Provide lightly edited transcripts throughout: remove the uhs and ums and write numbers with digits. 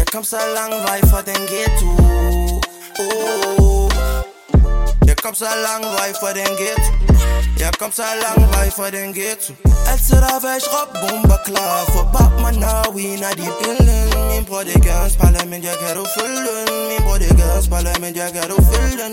kom så lang vej fra den ghetto. Jeg kom så lang vej fra den ghetto. Jeg kom så lang vej fra den ghetto. Altid der væk råb bomber klar. For bab mig når vi er de billen. Min bror det gør en spejler, men jeg kan du følge den. Min bror det gør en spejler, men jeg kan du følge den.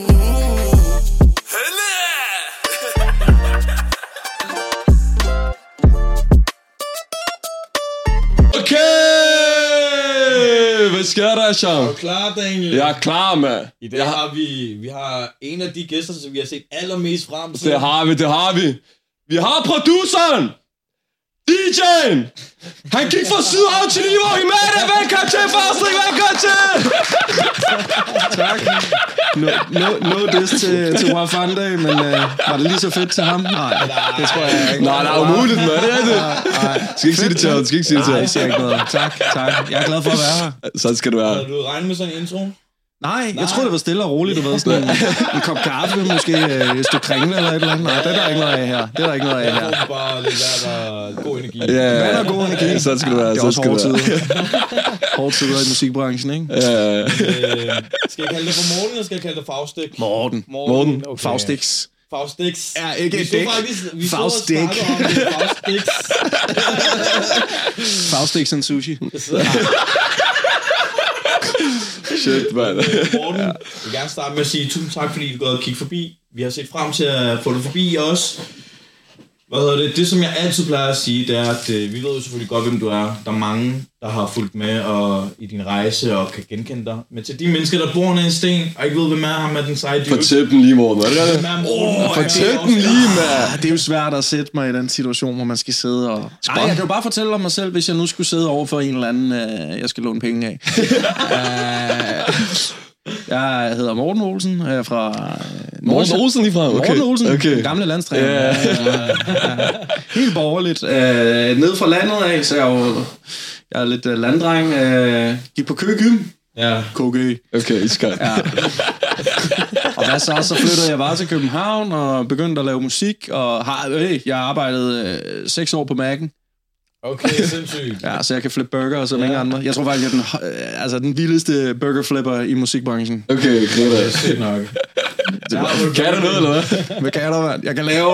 Okay! Hvad sker der, Sean? Er du klar, Daniel? Jeg er klar, mand. I dag har vi har en af de gæster, som vi har set allermest frem til. Det har vi. Vi har produceren! DJ'en! Han gik fra Sydhavn til Niveau i Mette! Velkommen til, Faustrik! Velkommen til! Tak. No diss til Wafande, men var det lige så fedt til ham? Nej, det tror jeg ikke. Nej, det er umuligt, mand. Det er det. Skal ikke sige det til ham. Nej, jeg siger ikke noget. Tak. Jeg er glad for at være her. Sådan skal du være. Har du regnet med sådan en intro? Nej, jeg troede, det var stille og roligt, du ved. Sådan en kop kaffe, måske et stykke kringle eller et eller andet. Nej, det er der ikke noget af her. Jeg får bare lidt vand og god energi. Vand og god energi. Sådan skal du være. Det er også hårde tider i musikbranchen, ikke? Skal jeg kalde det for Morten, eller skal jeg kalde det Faustik? Morten. Okay. Faustix. Faustix. Ja, ikke et dæk. Faustik. Faustix. Faustix and sushi. Shit, mand. Morten, jeg vil gerne starte med at sige tusind tak, fordi du er gået og kigge forbi. Vi har set frem til at få dig forbi også. Det som jeg altid plejer at sige, det er, at vi ved jo selvfølgelig godt, hvem du er. Der er mange, der har fulgt med i din rejse og kan genkende dig. Men til de mennesker, der bor under en sten, og ikke ved, hvem er ham med den seje dyr. Fortæl dem lige, Morten. Er det det? Fortæl dem lige, mand. Det er jo svært at sætte mig i den situation, hvor man skal sidde og... Nej, jeg kan jo bare fortælle om mig selv, hvis jeg nu skulle sidde over for en eller anden, jeg skal låne penge af. Jeg hedder Morten Olsen, jeg er fra... Morten Olsen lige fra? Morten Olsen, okay. Gamle landstræner. Yeah. Helt borgerligt. Ned fra landet af, så jeg er lidt landdreng. Gik på Køge. Ja. KG. Okay, iskalt. Ja. Og hvad så flyttede jeg bare til København og begyndte at lave musik. Og jeg arbejdede 6 år på Mac'en. Okay, sindssygt. Ja, så jeg kan flippe burger som ingen andre. Jeg tror faktisk, jeg er den vildeste burgerflipper i musikbranchen. Okay, det er sygt nok. Kan du noget, eller hvad? Hvad kan der, mand?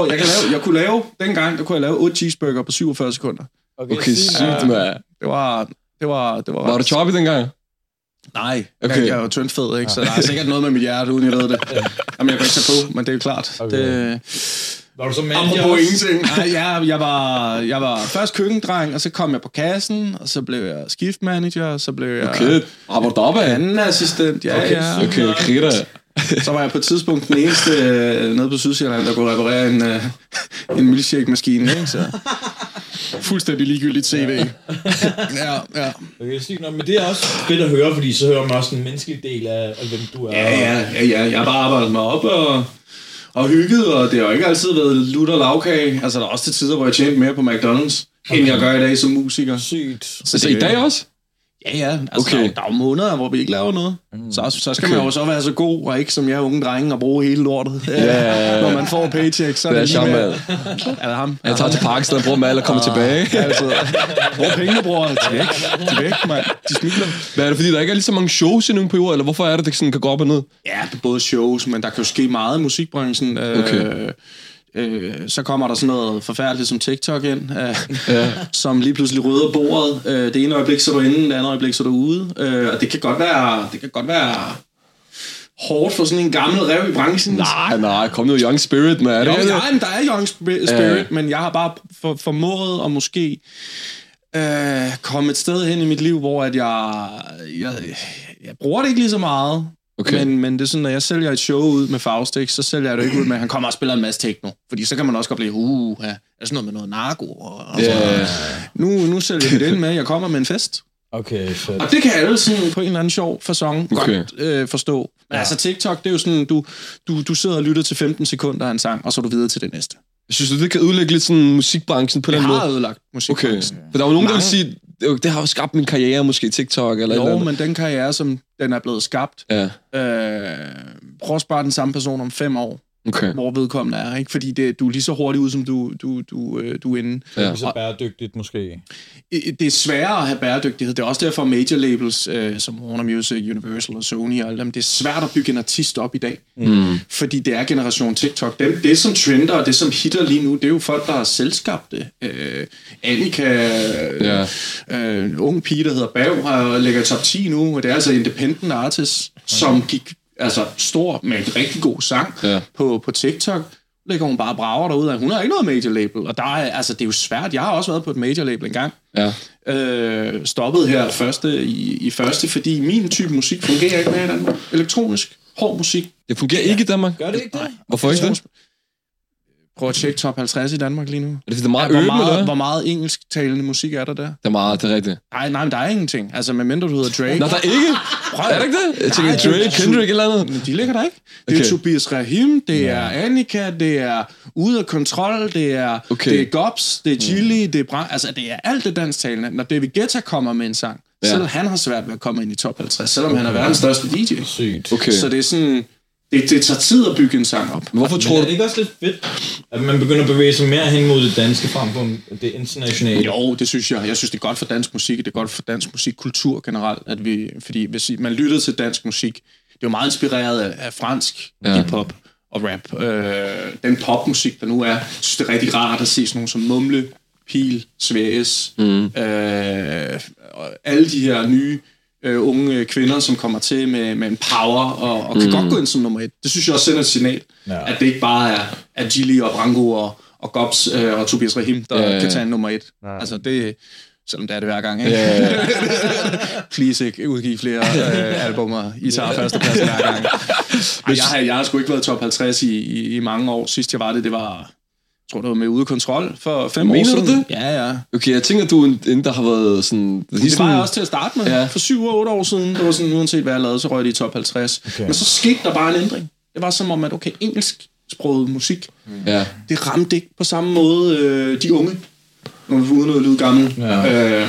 Dengang, der kunne jeg lave 8 cheeseburger på 47 sekunder. Okay, sygt, mand. Det var Var du choppy dengang? Nej, okay. Jeg er jo tyndfed, ikke? Så der er sikkert noget med mit hjerte, uden jeg ved det. Jamen, jeg kan ikke tage på, men det er jo klart. Okay. Var du så manager? Apropos ingenting. Nej, jeg var først køkkendreng, og så kom jeg på kassen, og så blev jeg skiftmanager, og så blev jeg... Okay, arbejder du op af? Anden assistent, ja. Okay, kritter. Så var jeg på et tidspunkt den eneste nede på Sydsjælland, der kunne reparere en milkshake-maskine, ikke? Så fuldstændig ligegyldigt CV. Ja. Okay, sygt nok, men det er også fedt at høre, fordi så hører man også en menneskelig del af hvem du er. Ja. Jeg har bare arbejdet mig op og hygget, og det har jo ikke altid været lutter lavkage. Altså, der er også til tider, hvor jeg tjente mere på McDonald's, end jeg gør i dag som musiker. Sygt. Så i dag også? Ja. Altså, der er jo måneder, hvor vi ikke laver noget. Så skal man jo så være så god, og ikke som jeg unge drenge, og bruge hele lortet. Når man får paycheck, så er det lige med. Er det ham? Jeg tager til Pakistan og bruger dem alle og kommer tilbage. Altså, brug pengene, bror. De er væk, mand. De smiler. Hvad er det, fordi der ikke er lige så mange shows i nogle perioder, eller hvorfor er det sådan kan gå op og ned? Ja, det er både shows, men der kan jo ske meget i musikbranchen. Okay. Så kommer der sådan noget forfærdeligt som TikTok ind, som lige pludselig rydder bordet. Det ene øjeblik så er du inde, det andet øjeblik så er du ude. Og det kan godt være hårdt for sådan en gammel rev i branchen. Nej, kom nu Young Spirit, man. Nej, men der er Young Spirit, men jeg har bare formået at måske komme et sted hen i mit liv, hvor at jeg bruger det ikke lige så meget. Okay. Men det er sådan, når jeg sælger et show ud med Faustix, så sælger jeg det ikke ud med, at han kommer og spiller en masse techno. Fordi så kan man også godt blive, er sådan noget med noget narko. Og nu sælger vi det ind med, at jeg kommer med en fest. Okay, fedt. Og det kan alle sådan på en eller anden sjov facon godt forstå. Men altså TikTok, det er jo sådan, du sidder og lytter til 15 sekunder af en sang, og så er du videre til det næste. Synes du, det kan ødelægge lidt sådan musikbranchen på den måde? Det har ødelagt musikbranchen. Okay. For der er jo nogen, der vil sige, det har jo skabt min karriere, måske TikTok eller jo, et eller andet. Men den karriere, som den er blevet skabt, prøv at spare den samme person om 5 år. hvor vedkommende er, ikke? Fordi du er lige så hurtigt ud, som du er inde. Det er så bæredygtigt, måske. Det er sværere at have bæredygtighed. Det er også derfor major labels, som Warner Music, Universal og Sony og alle dem, det er svært at bygge en artist op i dag. Fordi det er generation TikTok. Det som trender, og det som hitter lige nu, det er jo folk, der har selvskabte. Annika, ung pige, der hedder Bav, ligger top 10 nu, og det er altså independent artist, som gik stor med en rigtig god sang på TikTok. Ligger hun bare brager derude, hun har ikke noget major label, og der er, det er jo svært. Jeg har også været på et major label engang. Stoppet her første, fordi min type musik fungerer ikke mere i Danmark. Elektronisk, hård musik. Det fungerer ikke i Danmark? Gør det ikke det? Hvorfor ikke det? Prøv at tjekke top 50 i Danmark lige nu. Er det meget øget, hvor meget engelsktalende musik er der? Det er meget, det er rigtigt. Nej, men der er ingenting. Altså, medmindre du hedder Drake. Nå, der er ikke? Er det ikke det? Jeg tænker Drake, Kendrick eller andet. De ligger der ikke. Det er Tobias Rahim, det er Annika, det er Ude af Kontrol, det er Gobs, det er Chili, det er altså, det er alt det dansktalende. Når David Guetta kommer med en sang, selv han har svært ved at komme ind i top 50, selvom han er verdens største DJ. Sygt. Okay. Så det er sådan... Det tager tid at bygge en sang op. Men hvorfor tror du... Er det ikke også lidt fedt, at man begynder at bevæge sig mere hen mod det danske frem for det internationale? Jo, det synes jeg. Jeg synes, det er godt for dansk musik, og det er godt for dansk musikkultur generelt, fordi hvis man lytter til dansk musik, det er jo meget inspireret af fransk hip-hop og rap. Den popmusik, der nu er, jeg synes, det er rigtig rart at se sådan nogle som Mumle, Pil, Svæs, alle de her nye unge kvinder, som kommer til med en power og kan godt gå ind som nummer 1. Det synes jeg også sender et signal, at det ikke bare er Gilly og Branko og Gobs og Tobias Rahim, der kan tage en nummer 1. Altså det, selvom det er det hver gang, ikke? Please ikke udgive flere albumer. I tager førstepladsen hver gang. Jeg har sgu ikke været top 50 i mange år. Sidst jeg var det var... Jeg tror, det var med Ude af Kontrol for 5 år siden. Mener du det? Ja. Okay, jeg tænker, du er en, der har været sådan... Det var jeg også til at starte med. Ja. For 7 og 8 år siden, det var sådan, uanset hvad jeg lavede, så røg det i top 50. Okay. Men så skete der bare en ændring. Det var som om, at engelsksproget musik, det ramte ikke på samme måde de unge, når vi får uden noget lyd gammel. Ja.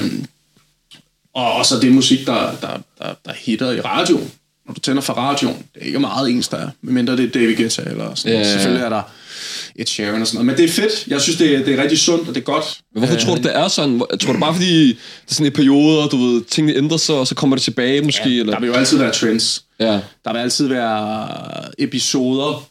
Og så det musik, der hitter i radioen. Når du tænder for radioen, det er ikke meget ens, der er. Medmindre det er David Guetta eller sådan noget. Selvfølgelig er der et Sharon og sådan noget. Men det er fedt. Jeg synes, det er rigtig sundt, og det er godt. Men hvorfor tror du, det er sådan? Tror du bare, fordi det er sådan i perioder, du ved, tingene ændrer sig, og så kommer det tilbage måske? Ja, eller? Der vil jo altid være trends. Ja. Der vil altid være episoder,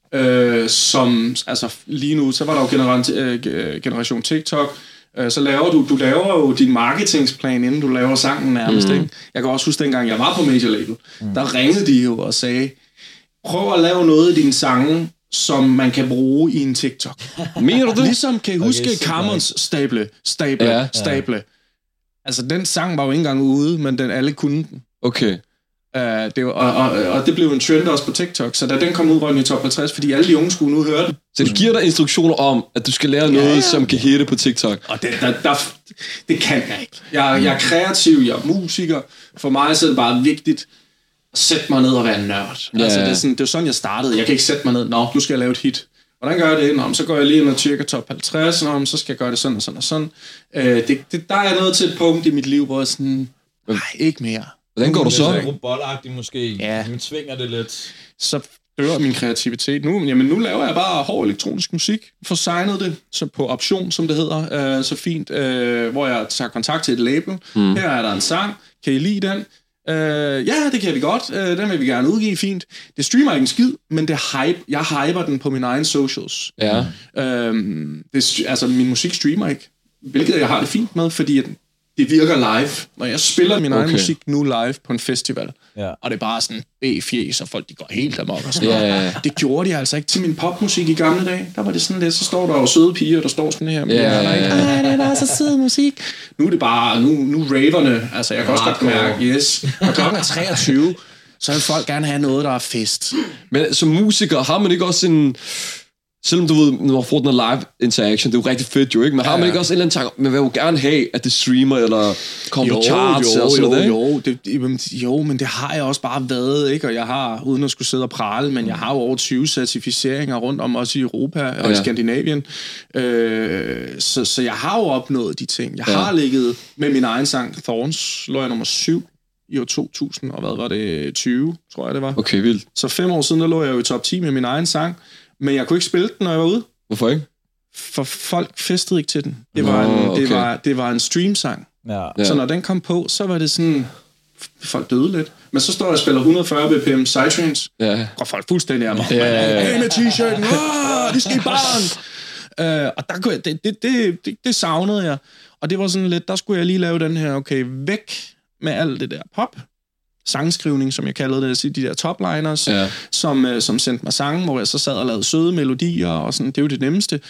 som... Altså, lige nu, så var der jo generation TikTok. Så laver du laver jo din marketingsplan, inden du laver sangen nærmest, ikke? Jeg kan også huske, dengang jeg var på major label, der ringede de jo og sagde, prøv at lave noget i dine sange, som man kan bruge i en TikTok. Mener du det? Ligesom kan I huske Camerons stable. Altså, den sang var jo ikke engang ude, men den alle kunne den. Okay. Og det blev en trend også på TikTok, så da den kom ud, røg den i top 50, fordi alle de unge skulle nu høre den. Så det giver dig instruktioner om, at du skal lære noget, som kan hitte på TikTok? Og det kan jeg ikke. Jeg er kreativ, jeg er musiker. For mig så er det bare vigtigt at sætte mig ned og være en nørd. Altså, det er sådan, jeg startede. Jeg kan ikke sætte mig ned, nu skal jeg lave et hit. Hvordan gør jeg det? Så går jeg lige ind og tjekker top 50, så skal jeg gøre det sådan og sådan og sådan. Der er noget til et punkt i mit liv, hvor jeg sådan, ikke mere. Hvordan går du så? Det er robotagtigt måske. Ja. Man tvinger det lidt. Så dør min kreativitet nu. Jamen nu laver jeg bare hård elektronisk musik. Får signet det så på option, som det hedder. Så fint. Hvor jeg tager kontakt til et label. Her er der en sang. Kan I lide den? Ja, det kan vi godt. Den vil vi gerne udgive. Fint. Det streamer ikke en skid, men det hype. Jeg hyper den på mine egne socials. Ja. Altså, min musik streamer ikke. Hvilket jeg har det fint med, fordi det virker live. Når jeg spiller min egen musik nu live på en festival, og det er bare sådan B-fjes, og folk de går helt amok og sådan noget. Det gjorde de altså ikke til min popmusik i gamle dage. Der var det sådan lidt, så står der jo søde piger, der står sådan her. Det er bare så sød musik. Nu er det bare, nu raverne, altså jeg kan også godt mærke, og klokken er 23, så vil folk gerne have noget, der er fest. Men som musiker, har man ikke også en... Selvom du ved, når man får den live interaction, det er jo rigtig fedt jo, ikke? Men har man ikke også en eller anden tanke, man vil jo gerne have, at det streamer, eller kommer på charts, eller sådan noget, Jo, men det har jeg også bare været, ikke? Og jeg har, uden at skulle sidde og prale, men jeg har jo over 20 certificeringer rundt om, også i Europa og i Skandinavien. Så jeg har jo opnået de ting. Jeg har ligget med min egen sang, Thorns, lå jeg nummer 7 i år 2000, og hvad var det, 20, tror jeg det var. Okay, vildt. Så 5 år siden, der lå jeg jo i top 10 med min egen sang. Men jeg kunne ikke spille den, når jeg var ude. Hvorfor ikke? For folk festede ikke til den. Det var en stream-sang. Ja. Så når den kom på, så var det sådan... Folk døde lidt. Men så står jeg og spiller 140 bpm Psytrance, og folk fuldstændig af mig. Hey med t-shirten, vi skal i baren! Og der kunne jeg, det savnede jeg. Og det var sådan lidt, der skulle jeg lige lave den her, okay, væk med alt det der pop, sangskrivning, som jeg kaldede det, de der topliners, som sendte mig sange, hvor jeg så sad og lavede søde melodier, og sådan, det er jo det nemmeste.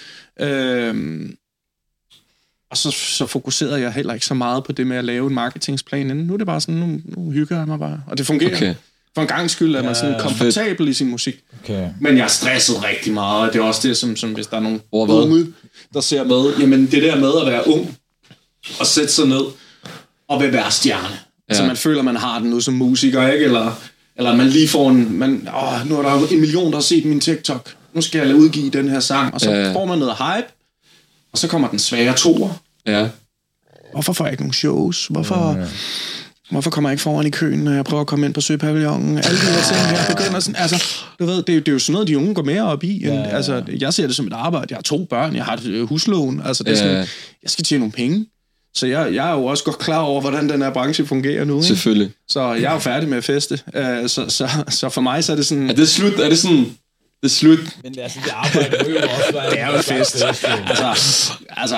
Og så fokuserede jeg heller ikke så meget på det med at lave en marketingsplan inden. Nu er det bare sådan, nu hygger jeg mig bare. Og det fungerer. Okay. For en gang skyld er man sådan komfortabel i sin musik. Okay. Men jeg er stresset rigtig meget, og det er også det, som hvis der er nogen unge, der ser med. Jamen det der med at være ung, og sætte sig ned, og vil være stjerne. Så man føler, man har den nu som musiker, ikke? Eller man lige får nu er der 1 million, der har set min TikTok. Nu skal jeg udgive den her sang. Og så får man noget hype. Og så kommer den svære toer. Ja. Hvorfor får jeg ikke nogen shows? Hvorfor kommer jeg ikke foran i køen, når jeg prøver at komme ind på Søpavillonen? Alle de her ting her begynder sådan... Altså, du ved, det er jo sådan noget, de unge går mere op i. Altså, jeg ser det som et arbejde. Jeg har 2 børn, jeg har et huslån. Altså, det er sådan, jeg skal tjene nogle penge. Så jeg er jo også godt klar over, hvordan den her branche fungerer nu. Ikke? Selvfølgelig. Så jeg er jo færdig med at feste. Så for mig så er det sådan... Er det slut? Er det sådan... Det er slut. Men det er sådan, det arbejde jo også være... Det er jo en fest. Altså...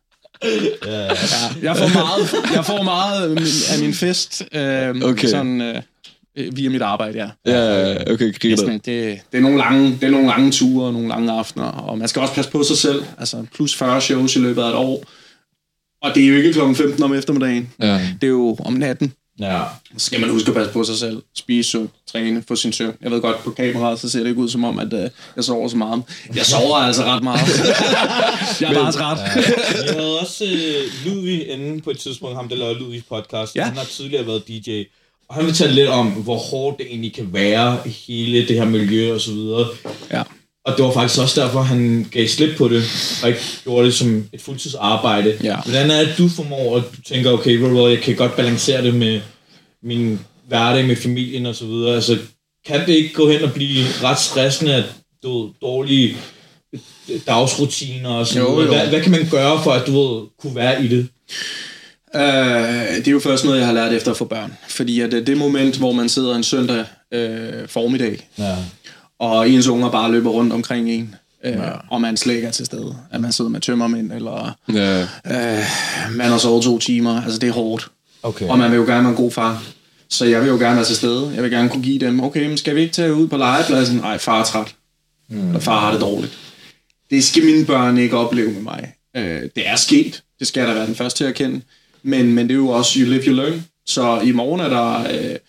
Jeg får meget af min fest sådan via mit arbejde, Ja, okay, griner. Det er nogle lange ture og nogle lange aftener, og man skal også passe på sig selv. Altså plus 40 shows i løbet af et år. Og det er jo ikke klokken 15 om eftermiddagen. Ja. Det er jo om natten. Ja. Så skal man huske at passe på sig selv. Spise sundt, træne, få sin søvn. Jeg ved godt, på kameraet, så ser det ikke ud som om, at jeg sover så meget. Jeg sover altså ret meget. Jeg er bare træt. Jeg havde også Ludvig inde på et tidspunkt, ham der lavede Ludvigs podcast. Ja. Han har tidligere været DJ. Og han vil tale lidt om, hvor hårdt det egentlig kan være, hele det her miljø og så videre. Ja. Og det var faktisk også derfor, han gav slip på det, og ikke gjorde det som et fuldtidsarbejde. Ja. Hvordan er det, du formår, at du tænker, okay, jeg kan godt balancere det med min hverdag, med familien og så videre. Altså, kan det ikke gå hen og blive ret stressende, at dårlige dagsrutiner og så videre? Hvad kan man gøre for, at du kunne være i det? Det er jo først noget, jeg har lært efter at få børn. Fordi at det moment, hvor man sidder en søndag formiddag, og ens unger bare løber rundt omkring en, og man slet ikke er til stede. At man sidder med tømmermænd, eller man har sovet 2 timer. Altså, det er hårdt. Okay. Og man vil jo gerne være en god far. Så jeg vil jo gerne være til stede. Jeg vil gerne kunne give dem, okay, men skal vi ikke tage ud på legepladsen? Nej, far er træt. Eller far har det dårligt. Det skal mine børn ikke opleve med mig. Det er sket. Det skal jeg da være den første til at erkende. Men det er jo også you live, you learn. Så i morgen er der...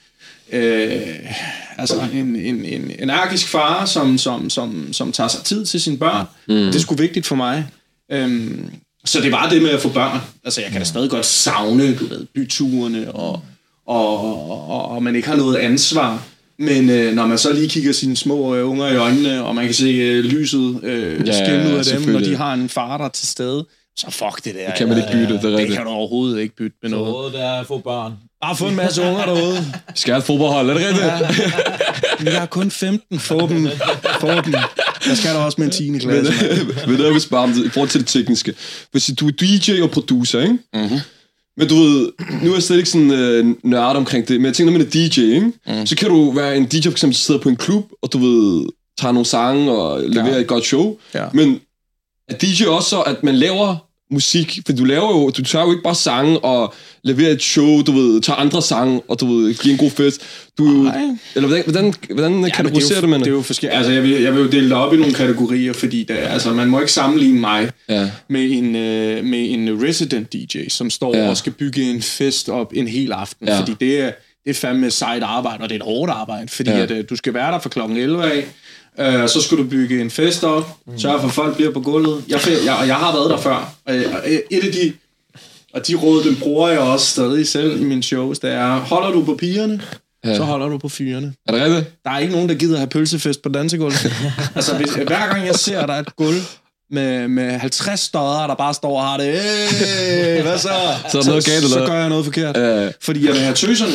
altså en energisk far, som tager sig tid til sine børn. Det er sgu vigtigt for mig. Så det var det med at få børn. Altså jeg kan da stadig godt savne, du ved, byturene, og man ikke har noget ansvar. Men når man så lige kigger sine små unger i øjnene, og man kan se lyset skinne ud af dem, når de har en far, der er til stede, så fuck det der. Det kan man ikke bytte. Det kan du overhovedet ikke bytte med noget. Så rådet er at få børn. Bare få en masse unger derude. Skal have et fodboldhold, er det rigtigt? Ja. Jeg er kun 15. Få dem. Jeg skal da også med en 10. klasse. Men det er vist bare i forhold til det tekniske. Hvis du er DJ og producer, ikke? Mm-hmm. Men du ved, nu er jeg slet ikke sådan nørd omkring det, men jeg tænker, når man er DJ, ikke? Så kan du være en DJ, for eksempel, der sidder på en klub, og du ved, tager nogle sange og leverer et godt show. Ja. Men er DJ også så, at man laver musik, for du tager jo ikke bare sange og leverer et show, du ved, tager andre sange, og du ved, giver en god fest. Eller hvordan kategoriserer det, man? Det er jo forskelligt. Altså, jeg vil jo dele det op i nogle kategorier, fordi man må ikke sammenligne mig med en resident DJ, som står og skal bygge en fest op en hel aften, fordi det er fandme sejt arbejde, og det er et hårdt arbejde, fordi at du skal være der fra klokken 11 af, så skal du bygge en fest op, sørge for, at folk bliver på gulvet. Jeg har været der før, og et af de råd, dem bruger jeg også stadig selv i mine shows, det er, holder du på pigerne, så holder du på fyrene. Er det rigtigt? Der er ikke nogen, der gider have pølsefest på dansegulvet. Altså, hver gang jeg ser, der er et gulv med 50 stodder, der bare står og har det, hvad så? Så gør jeg noget forkert. Fordi jeg vil have tøserne ud.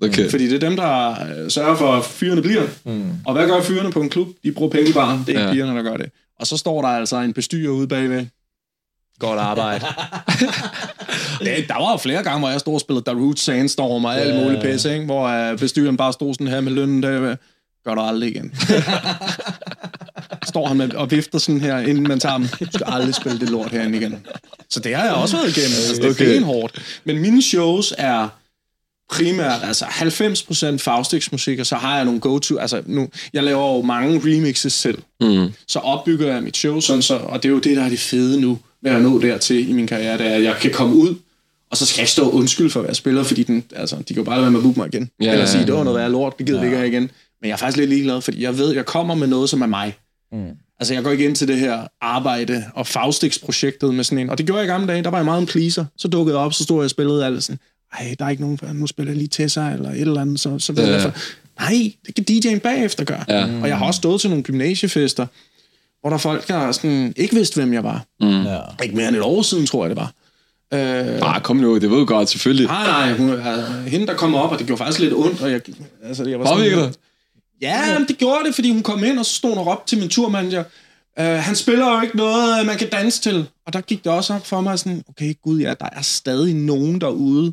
Okay. Fordi det er dem, der sørger for, at fyrene bliver. Og hvad gør fyrene på en klub? De bruger penge i baren. Det er ikke pigerne, der gør det. Og så står der altså en bestyrer ude bagved. Godt arbejde. Der var jo flere gange, hvor jeg stod og spillede Darude Sandstorm og alt muligt pisse, ikke? Hvor bestyreren bare stod sådan her med lønnen der. Gør du aldrig igen. Står han med og vifter sådan her, inden man tager dem. Du skal aldrig spille det lort herinde igen. Så det har jeg også været igennem. Altså, det er benhårdt. Men mine shows er primært, altså 90% Faustix-musik, og så har jeg nogle go-to, altså nu, jeg laver jo mange remixes selv. Så opbygger jeg mit show sådan så, og det er jo det, der er det fede nu, med at nå dertil i min karriere, det er, at jeg kan komme ud, og så skal jeg stå undskyld for at være spiller, fordi de kan jo bare lade være med at booke mig igen. Eller sige, det var noget værd lort, det gider vi ikke have igen. Men jeg er faktisk lidt ligeglad, fordi jeg ved, jeg kommer med noget, som er mig. Altså, jeg går ikke ind til det her arbejde og Faustix-projektet med sådan en, og det gjorde jeg i gamle dage, der var jeg meget en pleaser. Så dukkede jeg op, så stod jeg og spillede alt sådan, der er ikke nogen, nu spiller jeg lige Tessa eller et eller andet, så ved jeg for. Nej, det kan DJ'en bagefter gøre. Og jeg har også stået til nogle gymnasiefester, hvor der folk, der sådan, ikke vidste, hvem jeg var. Ikke mere end et år siden, tror jeg, det var. Kom nu, det ved du godt, selvfølgelig. Nej, hende, der kom op, og det gjorde faktisk lidt ondt, og jeg var sådan... Ja, det gjorde det, fordi hun kom ind, og så stod hun og råbte til min turmanager, han spiller jo ikke noget, man kan danse til. Og der gik det også op for mig sådan, okay, gud ja, der er stadig nogen derude,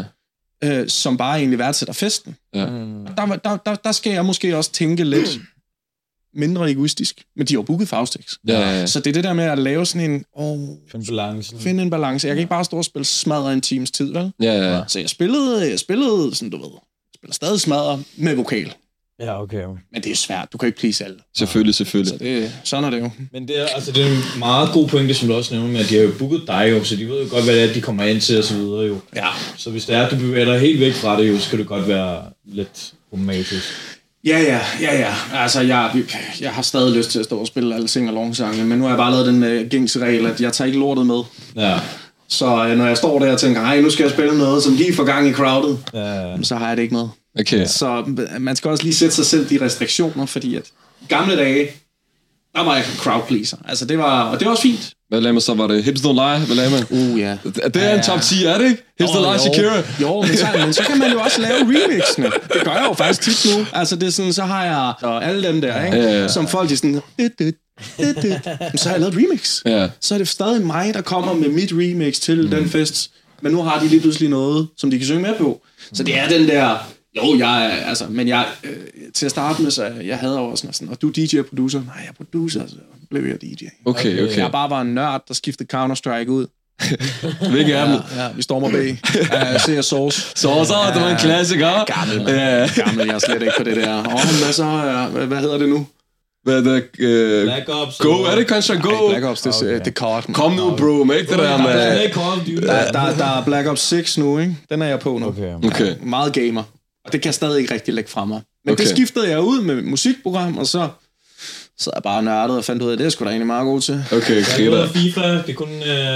som bare egentlig værdsætter festen. Der skal jeg måske også tænke lidt mindre egoistisk. Men de har jo booket Faustix. Så det er det der med at lave sådan en... Finde en balance. Jeg kan ikke bare stå og spille smadre en times tid, vel? Så jeg spillede sådan, du ved, spiller stadig smadre med vokal. Ja, okay. Men det er svært. Du kan ikke please alle. Selvfølgelig. Så sådan er det jo. Men det er en meget god pointe, som du også nævner med, at de har jo booket dig jo, så de ved jo godt, hvad det er, de kommer ind til og så videre jo. Ja. Så hvis det er, at du bevæger dig helt væk fra det jo, så kan det godt være lidt problematisk. Ja. Altså, jeg har stadig lyst til at stå og spille alle sing-along-sange, men nu har jeg bare lavet den gængse regel, at jeg tager ikke lortet med. Ja. Så når jeg står der og tænker, nu skal jeg spille noget, som lige får gang i crowdet, så har jeg det ikke med. Okay. Så man skal også lige sætte sig selv de restriktioner, fordi at i gamle dage, der var jeg crowd pleaser. Altså det var også fint. Hvad lavede man så? Var det Hips Don't Lie? Hvad lavede man? Ja. Det er en top 10, er det ikke? Hips Don't Lie, Shakira. Jo, men så kan man jo også lave remixene. Det gør jeg jo faktisk tit nu. Altså det er sådan, så har jeg alle dem der, ikke? Som folk de sådan... Så har jeg lavet remix. Så er det stadig mig, der kommer med mit remix til den fest. Men nu har de lige pludselig noget, som de kan synge med på. Så det er den der... Jo, til at starte med, så jeg havde også sådan, og du er DJ og producer? Nej, jeg er producer, så blev jeg DJ. Okay. Jeg bare var en nørd, der skiftede Counter-Strike ud. Hvilke er dem? Ja, vi stormer bag. Ser Source. Source, det var en klassiker. Gammel, jeg er slet ikke på det der. Hvad hedder det nu? Black Ops. Go, er det kanskje Go? Black Ops, det er kort. Kom nu, bro, make det der med... Der er Black Ops 6 nu, ikke? Den er jeg på nu. Okay. Meget gamer. Og det kan jeg stadig ikke rigtig lægge fra mig. Men det skiftede jeg ud med musikprogram, og så er jeg bare nørdet og fandt ud af, at det er sgu da egentlig meget god til. Okay, skriver. FIFA, det er kun...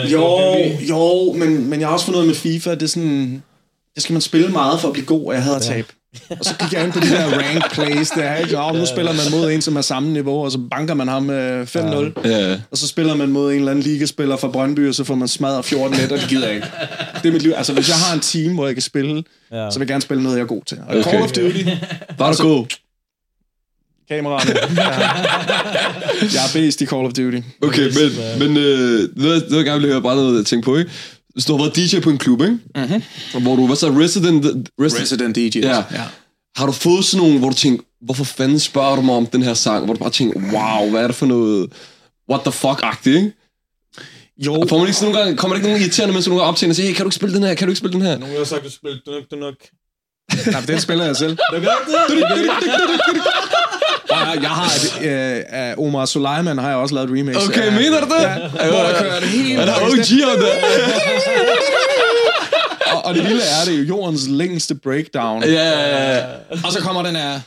Jo, men jeg har også fundet ud af med FIFA, det er sådan... Det skal man spille meget for at blive god, og jeg hader tab. Og så gik jeg ind på de der rank plays der, ikke? Nu spiller man mod en, som er samme niveau, og så banker man ham 5-0. Og så spiller man mod en eller anden ligaspiller fra Brøndby, og så får man smadret 14 net, og det gider jeg ikke. Det er mit liv. Altså, hvis jeg har en team, hvor jeg kan spille, så vil jeg gerne spille noget, jeg er god til. Og Call of Duty... Var du god? Kameraerne. Jeg er bedst i Call of Duty. Okay, men noget jeg gerne vil høre, bare noget jeg tænker på, ikke? Hvis du har været DJ på en klub, ikke? Hvor du var så resident DJ. Ja. Har du fået sådan nogle, hvor du tænker, hvorfor fanden spørger du mig om den her sang? Hvor du bare tænker, wow, hvad er det for noget what the fuck-agtigt, ikke? Jo. Får man ikke sådan nogle gange, kommer der ikke nogen irriterende med sådan nogle optagende og siger, hey, kan du ikke spille den her? Kan du ikke spille den her? Nogen har sagt, du spiller du nok. Nej, den spiller jeg selv. Jeg har Omar Soleiman har jeg også lavet et remix. Okay, mener du det? Ja, hvor der kører det helt. Er der OG om det? Og det lille er det jo jordens længste breakdown. Ja. Og så kommer den her.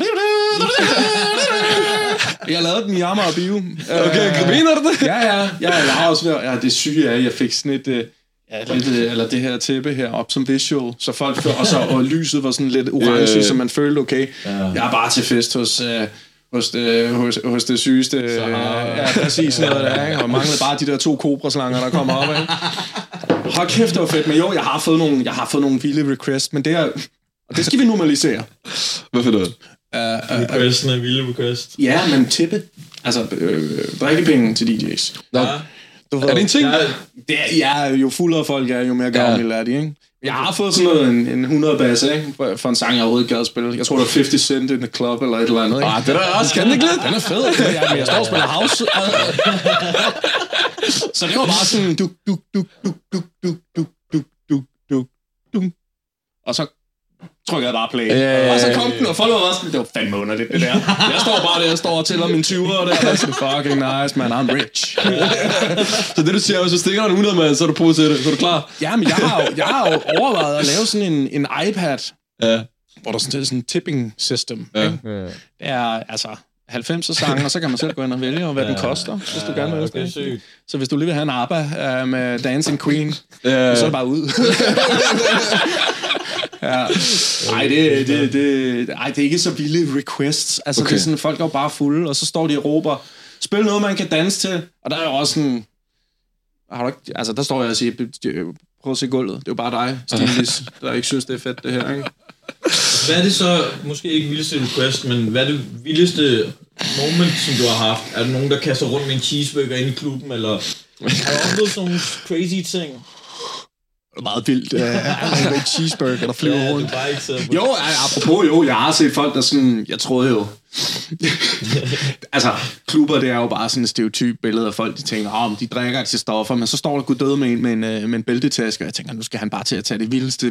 Jeg lavede den i Amager Bio. Okay, mener du det? Ja. Jeg har også været. Ja, det syge er, jeg fik sådan et... eller det her tæppe her op som visual, så folk og lyset var sådan lidt orange, så man følte okay. Jeg er bare til fest hos det sygeste. Ja, præcis noget der, ikke? Og manglede bare de der 2 kobraslanger, der kommer op, ikke? Hold kæft, det var fedt. Men jo, jeg har fået nogle vilde requests, men det er Og det skal vi normalisere. Hvad for noget? Requesten er vilde request. Ja, men tippe. Altså, drikkepenge til DJ's. Nå. Ja, Er det en ting? Jo fuldere folk er, jo mere gavmilde er de, ikke? Jeg har fået sådan noget, en 100 basse, ikke? For en sang, jeg overhovedet gad at spille. Jeg tror, der er 50 Cent in the club, eller et eller andet, ikke? Det er også kan det ikke lidt. Den er fed. Jeg står og spiller house. Så det var bare sådan... Og så trykker jeg bare play. Og så kom den, og folk var bare sådan... Det var fandme underligt, det der. Jeg står bare der, jeg står og tæller mine 20'er, og der er sådan, fucking nice, man, I'm rich. Så det du siger, hvis du stikker dig en 100, mand, så er du på til det. Så er du klar? Ja, men jeg har jo overvejet at lave sådan en iPad, hvor der sådan en tipping system. Ja. Det er altså 90'er sange, og så kan man selv gå ind og vælge, hvad den koster, hvis du gerne vil. Okay, så hvis du lige vil have en ABBA med Dancing Queen, så er det bare ud. Ja. Ej, det er ikke så vilde requests. Altså, det er sådan, folk er jo bare fulde, og så står de og råber, spil noget, man kan danse til. Og der er jo også sådan... Har du ikke, altså, der står jeg og siger, prøv at se gulvet. Det er jo bare dig, Stilis, der ikke synes, det er fedt, det her, ikke? Hvad er det så, måske ikke vildeste request, men hvad er det vildeste moment, som du har haft? Er der nogen, der kaster rundt med en cheeseburger inde i klubben, eller har du oplevet sådan nogle crazy ting? Meget vildt. En cheeseburger, der flyver rundt. Det er bare ikke så... Jo, apropos, jeg har set folk, der sådan... Jeg troede jo... altså, klubber, det er jo bare sådan et stereotyp billede af folk, de tænker, de drikker ikke til stoffer, men så står der Gud med en med en bæltetaske, og jeg tænker, nu skal han bare til at tage det vildeste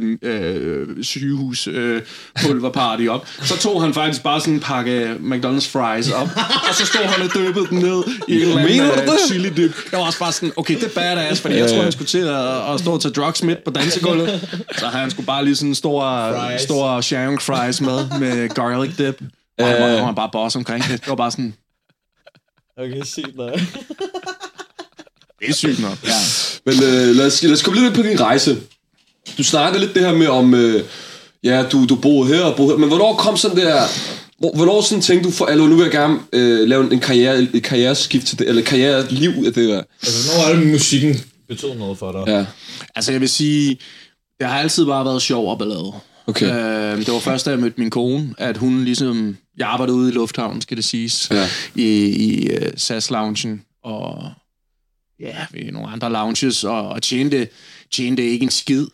sygehuspulverparty op. Så tog han faktisk bare sådan en pakke McDonald's fries op, og så stod han og døbede den ned i en eller anden chili dip. Jeg var også bare sådan, okay, det er badass, fordi jeg tror han skulle til at stå til drugs midt på dansegulvet, så han skulle bare lige sådan en stor Shanghai fries med garlic dip. Og han var bare boss omkring det. Det var bare sådan... Okay, sygt nok. Det er sygt nok, ja. Men lad os komme lidt på din rejse. Du snakker lidt det her med om... du boede her og boede her. Men hvornår kom sådan der... Hvornår sådan tænkte du for... Eller nu vil jeg gerne lave en karriereskift til det, eller karriereliv af det der. Altså, hvornår er det musikken betød noget for dig? Ja. Altså, jeg vil sige... Det har altid bare været sjov og ballade. Okay. Det var først, da jeg mødte min kone, at hun ligesom... Jeg arbejdede ude i lufthavnen, skal det siges, i SAS-loungen, og ved nogle andre lounges, og tjente ikke en skid.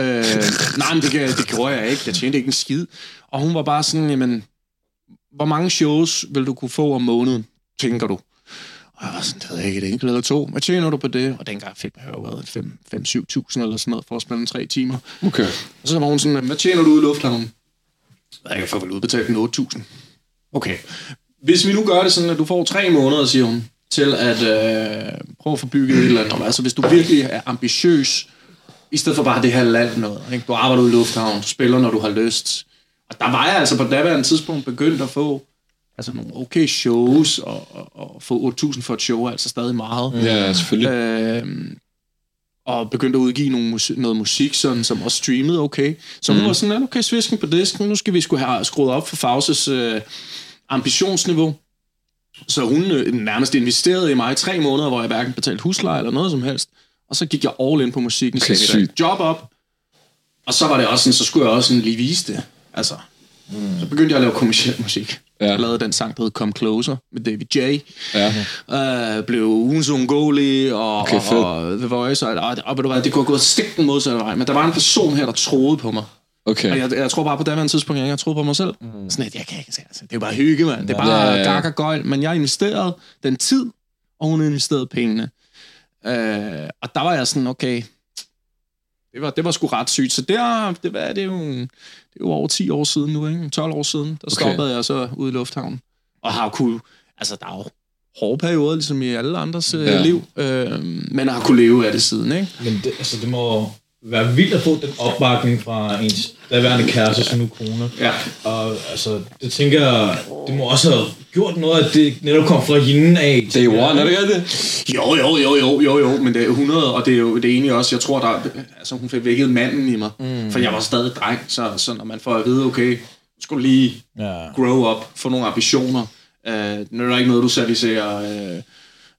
Nej, men det gjorde jeg ikke. Jeg tjente ikke en skid. Og hun var bare sådan, jamen, hvor mange shows vil du kunne få om måneden, tænker du? Og jeg var sådan, det ved jeg ikke, et enkelt eller to. Hvad tjener du på det? Og dengang fik jeg jo været 5-7.000 eller sådan noget for at spille 3 timer. Okay. Og så var hun sådan, hvad tjener du ude i lufthavnen? Jeg kan få vel udbetalt 8.000. Okay. Hvis vi nu gør det sådan, at du får 3 måneder, siger hun, til at prøve at få bygget et eller andet. Altså hvis du virkelig er ambitiøs, i stedet for bare det her land noget. Ikke? Du arbejder ude i lufthavnen, du spiller, når du har lyst. Og der var jeg altså på daværende tidspunkt begyndt at få altså nogle okay shows, og få 8.000 for et show, altså stadig meget. Ja, selvfølgelig. Og begyndte at udgive noget musik, sådan, som også streamede okay. Så hun var sådan, okay, svisken på disken, nu skal vi sgu have skruet op for Fauses ambitionsniveau. Så hun nærmest investerede i mig i 3 måneder, hvor jeg hverken betalte husleje eller noget som helst. Og så gik jeg all in på musikken, så jeg job op. Og så var det også sådan, så skulle jeg også lige vise det. Altså, så begyndte jeg at lave kommerciel musik. Ja. Jeg lavede den sang, der hed Come Closer med David J. Ja. Blev ugens uundgåelige og The Voice. Og ved du hvad, det kunne have gået stik den modsatte vej. Men der var en person her, der troede på mig. Okay. Og jeg tror bare på daværende tidspunkt, jeg troede på mig selv. Sådan at jeg kan ikke, altså, det er jo bare hygge, mand. Det er bare gak og gøjl. Men jeg investerede den tid, og hun investerede pengene. Og der var jeg sådan, okay, det var sgu ret sygt. Så det er jo over 10 år siden nu, ikke? 12 år siden, der stoppede jeg så ude i lufthavnen. Og har kunne, altså der er jo hårde perioder, ligesom i alle andres liv, men har kunne leve af det siden, ikke? Men det må være vildt at få den opbakning fra ens daværende kæreste, som nu kone. Ja. Og altså, det tænker jeg, det må også have gjort noget, at det netop kom fra hende af. Det er jo er det ikke det? Jo, men det er 100, og det er jo det enige også. Jeg tror, altså hun fik vækket manden i mig, for jeg var stadig dreng, så når man får at vide, okay, skulle lige grow up, få nogle ambitioner. Nu er der ikke noget, du servicerer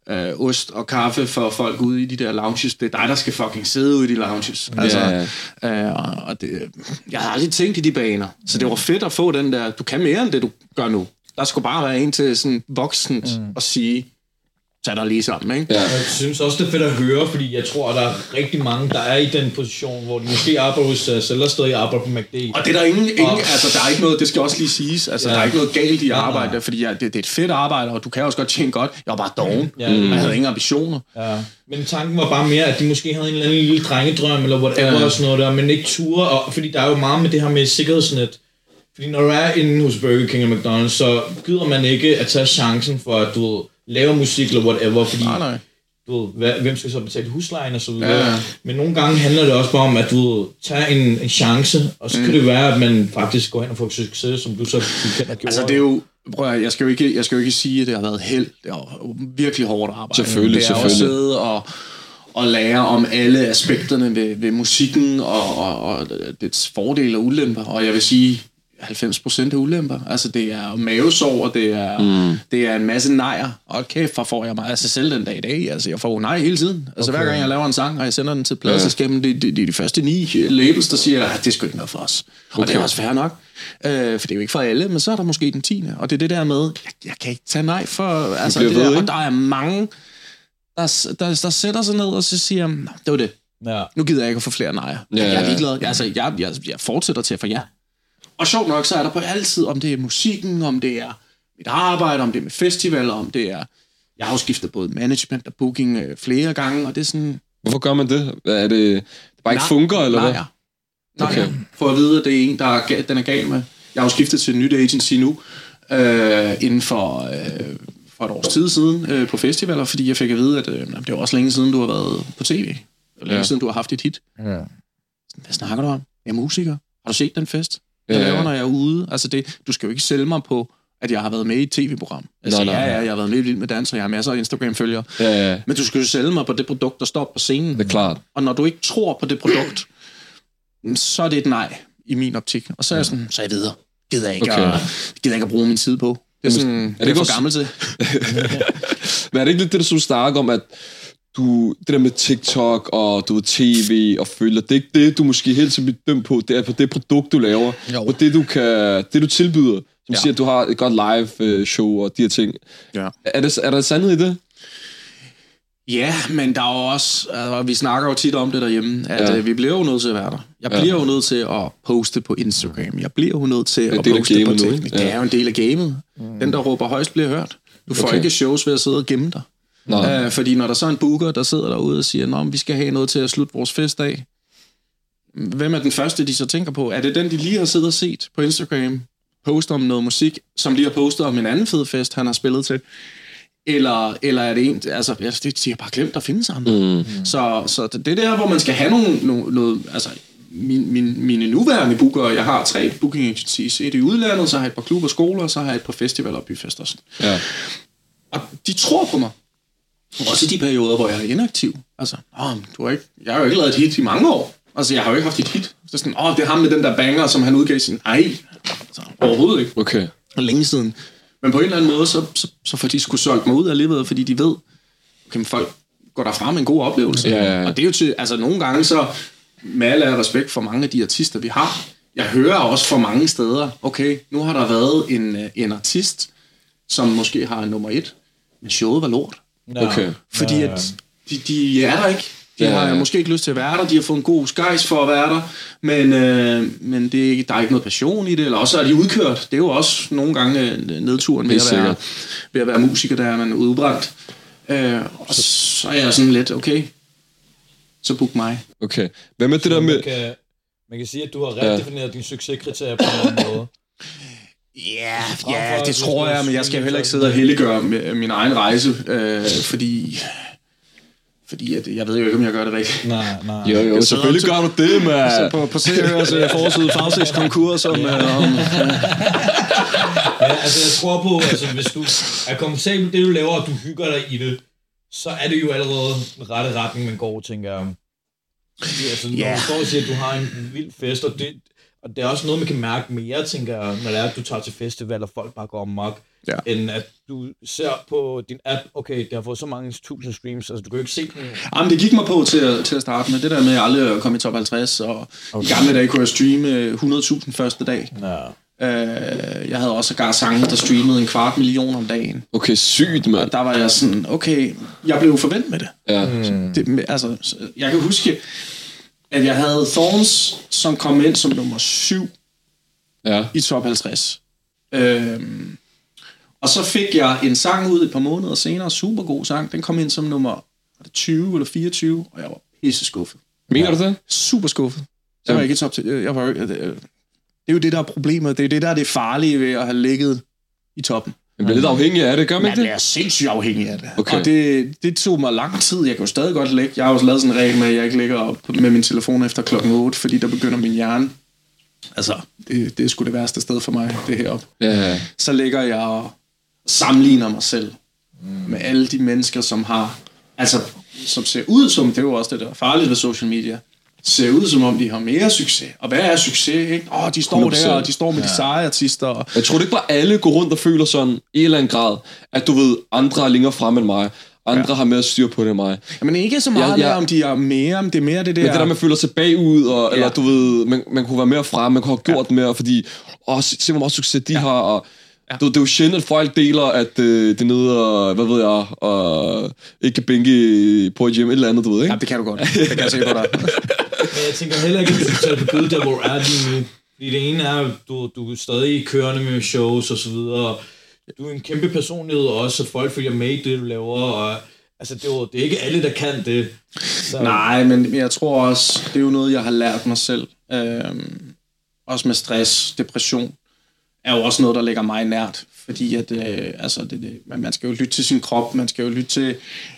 ost og kaffe for folk ude i de der lounges. Det er dig, der skal fucking sidde ude i de lounges. Altså, og det, jeg har aldrig tænkt i de baner. Så det var fedt at få den der, du kan mere end det, du gør nu. Der skulle bare være en til sådan voksent og sige, tag dig lige sammen, ikke? Ja. Jeg synes også, det er fedt at høre, fordi jeg tror, at der er rigtig mange, der er i den position, hvor de måske arbejder hos eller stadig arbejder på McD. Og det er der ingen altså der er ikke noget, det skal også lige siges, altså der er ikke noget galt i at arbejde, fordi det er et fedt arbejde, og du kan også godt tjene godt. Jeg var bare doven, jeg havde ingen ambitioner. Ja. Men tanken var bare mere, at de måske havde en eller anden lille drengedrøm, eller whatever og sådan noget der, men ikke ture, og fordi der er jo meget med det her med sikkerhedsnet. Fordi når du er inde hos Burger King og McDonald's, så gider man ikke at tage chancen for, at du laver musik eller whatever, fordi du ved, hvem skal så betale huslejen og så videre. Ja. Men nogle gange handler det også bare om, at du tager en chance, og så kan det være, at man faktisk går hen og får succes, som du så kan have gjort. Altså det er jo, prøv at, jeg skal jo ikke sige, at det har været held. Det har virkelig hårdt arbejde. Selvfølgelig. Det er også sidde og lære om alle aspekterne ved musikken og dets fordele og ulemper, og jeg vil sige 90% af ulemper. Altså, det er mavesår, og det er en masse nejer. Og kæft, for får jeg mig altså selv den dag i dag. Altså, jeg får nej hele tiden. Altså, hver gang jeg laver en sang, og jeg sender den til pladeselskabet, det er de første 9 labels, der siger, at det er sgu ikke noget for os. Og det er også fair nok. For det er jo ikke for alle, men så er der måske den 10. Og det er det der med, jeg kan ikke tage nej for... Altså, det der, og der er mange, der sætter sig ned og så siger, det var det. Ja. Nu gider jeg ikke at få flere nejer. Ja. Jeg er ligeglad. Altså, jeg fortsætter til at få ja. Og sjovt nok, så er der på altid, om det er musikken, om det er mit arbejde, om det er med festivaler, om det er... Jeg har jo skiftet både management og booking flere gange, og det er sådan... Hvorfor gør man det? Er det bare ikke funker, eller hvad? Nej, okay. For at vide, at det er en, den er gal med. Jeg har jo skiftet til et nyt agency nu, inden for et års tid siden på festivaler, fordi jeg fik at vide, at det var også længe siden, du har været på tv. Længe siden, du har haft et hit. Ja. Hvad snakker du om? Jeg er musiker. Har du set den fest? Jeg laver, når jeg er ude. Altså du skal jo ikke sælge mig på, at jeg har været med i et tv-program. Altså, jeg har været med i Vild med Dans, og jeg har masser af Instagram-følgere. Ja. Men du skal jo sælge mig på det produkt, der står på scenen. Det er klart. Og når du ikke tror på det produkt, så er det et nej i min optik. Og så er jeg sådan, så er jeg videre. Gider ikke at bruge min tid på. Det er sådan, det er for gammel til. Men er det ikke lidt det, du snakker om, at det der med TikTok og du tv og følger, det er ikke det, du måske helt bliver dømt på. Det er på det produkt, du laver. Jo. På det du tilbyder. Som siger, at du har et godt live show og de her ting. Ja. Er der sandhed i det? Ja, men der er jo også... vi snakker jo tit om det derhjemme, at vi bliver jo nødt til at være der. Jeg bliver jo nødt til at poste på Instagram. Jeg bliver jo nødt til at poste på TikTok. Det er jo en del af gamet. Den, der råber højst, bliver hørt. Du får ikke shows ved at sidde og gemme dig. Fordi når der så er en booker, der sidder derude og siger, nå, vi skal have noget til at slutte vores fest af. Hvem er den første, de så tænker på? Er det den, de lige har siddet og set på Instagram? Poster om noget musik, som lige har postet om en anden fed fest, han har spillet til? Eller er det en... Altså, de har bare glemt, der findes andre. Så det er der, hvor man skal have noget... Altså, mine nuværende bookere, jeg har 3 booking agencies. Et i udlandet, så har jeg et par klubber og skoler, og så har jeg et par festivaler og byfester. Ja. Og de tror på mig. Også i de perioder, hvor jeg er inaktiv. Altså, jeg har jo ikke lavet et hit i mange år. Altså, jeg har jo ikke haft et hit. Så sådan, det er ham med den der banger, som han udgav sin. Nej, altså, overhovedet ikke. Okay. Og længe siden. Men på en eller anden måde, så får de sgu solgt mig ud alligevel, fordi de ved, okay, folk går derfra med en god oplevelse. Ja. Og det er jo til, altså nogle gange så, med al respekt for mange af de artister, vi har, jeg hører også for mange steder, okay, nu har der været en artist, som måske har nummer 1, men showet var lort. Okay. Fordi at de er der ikke. De har måske ikke lyst til at være der. De har fået en god skejs for at være der. Men der er ikke noget passion i det. Eller også er de udkørt. Det er jo også nogle gange nedturen ved at være musiker, der er man udbrændt. Og så er jeg sådan lidt, okay, så book mig. Okay. Hvad med det der med... Man kan sige, at du har redefineret dine succeskriterier på en eller anden måde. Ja, det tror jeg, men jeg skal jo heller ikke sidde og helliggøre min egen rejse, fordi at jeg ved jo ikke, om jeg gør det rigtigt. Nej. Jo, selvfølgelig gør du det, med på seriøs forside fagsigtskonkurs som... altså, jeg tror på, altså, hvis du er komfortabel det, du laver, og du hygger dig i det, så er det jo allerede den rette retning, man går, tænker jeg. Altså, når du står og siger, at du har en vild fest, og det er også noget, man kan mærke mere, tænker jeg, når det er, at du tager til festival, og folk bare går amok. end at du ser på din app, okay, det har fået så mange 1000 streams, altså du kan jo ikke se den. Jamen, det gik mig på til at starte med, det der med, at jeg aldrig kom i top 50, og i gamle dage kunne jeg streame 100.000 første dag. Ja. Jeg havde også gar sange, der streamede 250.000 om dagen. Okay, sygt, mand. Og der var jeg sådan, okay, jeg blev forventet med det. Ja. Det. Altså, jeg kan huske, at jeg havde Thorns, som kom ind som nummer 7 i top 50. Og så fik jeg en sang ud et par måneder senere, super god sang. Den kom ind som nummer 20 eller 24, og jeg var pisse skuffet. Mener du det? Super skuffet. Så var jeg ikke top til. Det er jo det, der er problemet. Det er det, der er det farlige ved at have ligget i toppen. Man bliver lidt afhængig af det, gør man ikke det? Man bliver sindssygt afhængig af det. Okay. Og det tog mig lang tid. Jeg kan jo stadig godt ligge. Jeg har også lavet sådan en regel med, at jeg ikke ligger op med min telefon efter klokken 8, fordi der begynder min hjerne. Altså, det er sgu det værste sted for mig, det heroppe. Ja. Så ligger jeg og sammenligner mig selv med alle de mennesker, som har, altså, som ser ud som, det er jo også det der er farligt ved social media, ser ud som om de har mere succes. Og hvad er succes, ikke? De står 100%. Der, og de står med de seje artister. Og jeg tror det ikke bare alle går rundt og føler sådan, i en eller anden grad, at du ved, andre er længere frem end mig. Andre har mere styr på det end mig. Men ikke så meget om de er mere, men det er mere det der. Men det der, man føler sig bagud, og, eller du ved, man kunne være mere frem, man kunne have gjort mere, fordi, se hvor meget succes de har, og det er jo sjældent, at folk deler, at det er nede og, hvad ved jeg, og ikke kan bænke på et hjem, et eller andet, du ved, ikke? Ja, det kan du godt. Det kan jeg se på dig. Men jeg tænker heller ikke, at du skal byde der, hvor er lige nu. Fordi det ene er, du er stadig kørende med shows og så videre. Du er en kæmpe personlighed også, så folk følger med i det, du laver. Og, altså, det er ikke alle, der kan det. Så. Nej, men jeg tror også, det er jo noget, jeg har lært mig selv. Også med stress, depression, er jo også noget, der ligger mig nært. Fordi at, man skal jo lytte til sin krop, man skal jo lytte til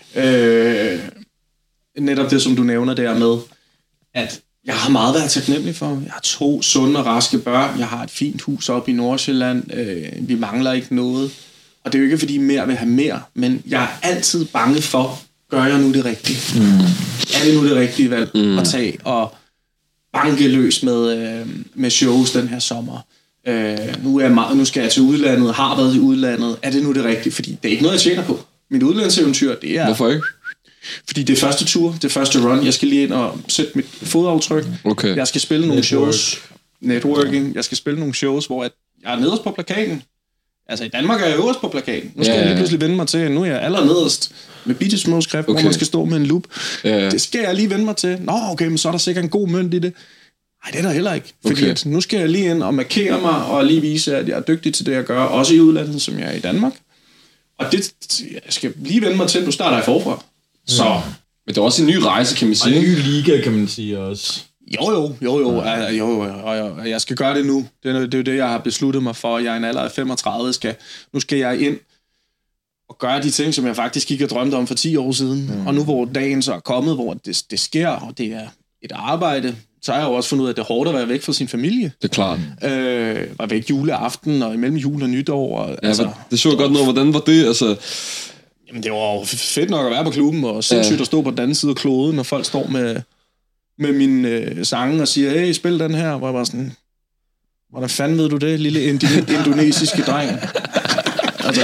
netop det, som du nævner der med, at jeg har meget været taknemmelig for. Jeg har 2 sunde og raske børn. Jeg har et fint hus oppe i Nordsjælland. Vi mangler ikke noget. Og det er jo ikke, fordi mere vil have mere, men jeg er altid bange for, gør jeg nu det rigtige? Er det nu det rigtige valg at tage og banke løs med shows den her sommer? Nu skal jeg til udlandet, har været i udlandet. Er det nu det rigtige? Fordi det er ikke noget, jeg tjener på. Mit udlandseventyr, det er... Hvorfor ikke? Fordi det er første tur, det er første run. Jeg skal lige ind og sætte mit fodaftryk. Okay. Jeg skal spille nogle shows. Networking. Jeg skal spille nogle shows, hvor jeg er nederst på plakaten. Altså i Danmark er jeg øverst på plakaten. Nu skal jeg lige pludselig vende mig til, nu er jeg allernederst med bittesmå skrift, hvor man skal stå med en lup. Det skal jeg lige vende mig til. Nå, okay, men så er der sikkert en god mønt i det. Nej, det er der heller ikke. Fordi at nu skal jeg lige ind og markere mig, og lige vise, at jeg er dygtig til det, jeg gør. Også i udlandet, som jeg er i Danmark. Og det jeg skal lige vende mig til, at du starter i forfra. Så. Men det er også en ny rejse, kan man sige. Og en ny liga, kan man sige også. Jo. Jeg skal gøre det nu. Det er jo det, jeg har besluttet mig for. Jeg er en alder af 35. Nu skal jeg ind og gøre de ting, som jeg faktisk ikke har drømt om for 10 år siden. Og nu hvor dagen så er kommet, hvor det sker, og det er et arbejde, så har jeg jo også fundet ud af, at det er hårdt at være væk fra sin familie. Det er klart. Var væk juleaften, og imellem jul og nytår. Og, det så jeg godt noget. Hvordan var det? Altså... Jamen, det var jo fedt nok at være på klubben, og sindssygt at stå på den anden side af kloden, når folk står med mine sange og siger, hey, spil den her. Hvor jeg bare sådan, hvordan fanden ved du det, lille indonesiske dreng? Altså,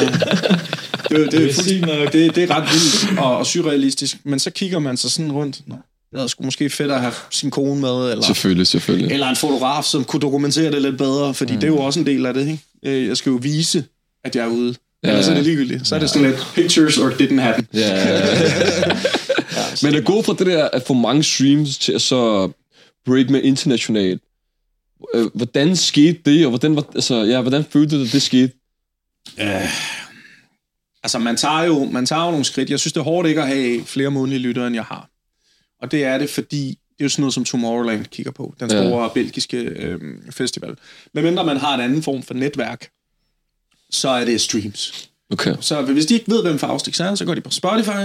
det er ret vildt og surrealistisk. Men så kigger man sig sådan rundt. Det er sgu måske fedt at have sin kone med. Eller, selvfølgelig. Eller en fotograf, som kunne dokumentere det lidt bedre, fordi det er jo også en del af det, ikke? Jeg skal jo vise, at jeg er ude. Ellers er det ligegyldigt. Så er det sådan lidt pictures or didn't happen. Men at gå fra det der at få mange streams til at så break med internationalt. Hvordan skete det, og hvordan følte du, det skete? Altså, man tager jo nogle skridt. Jeg synes, det er hårdt ikke at have flere månedlige lyttere, end jeg har. Og det er det, fordi det er jo sådan noget, som Tomorrowland kigger på. Den store belgiske festival. Men mindre man har en anden form for netværk, så er det streams. Okay. Så hvis de ikke ved, hvem Faustix er, så går de på Spotify.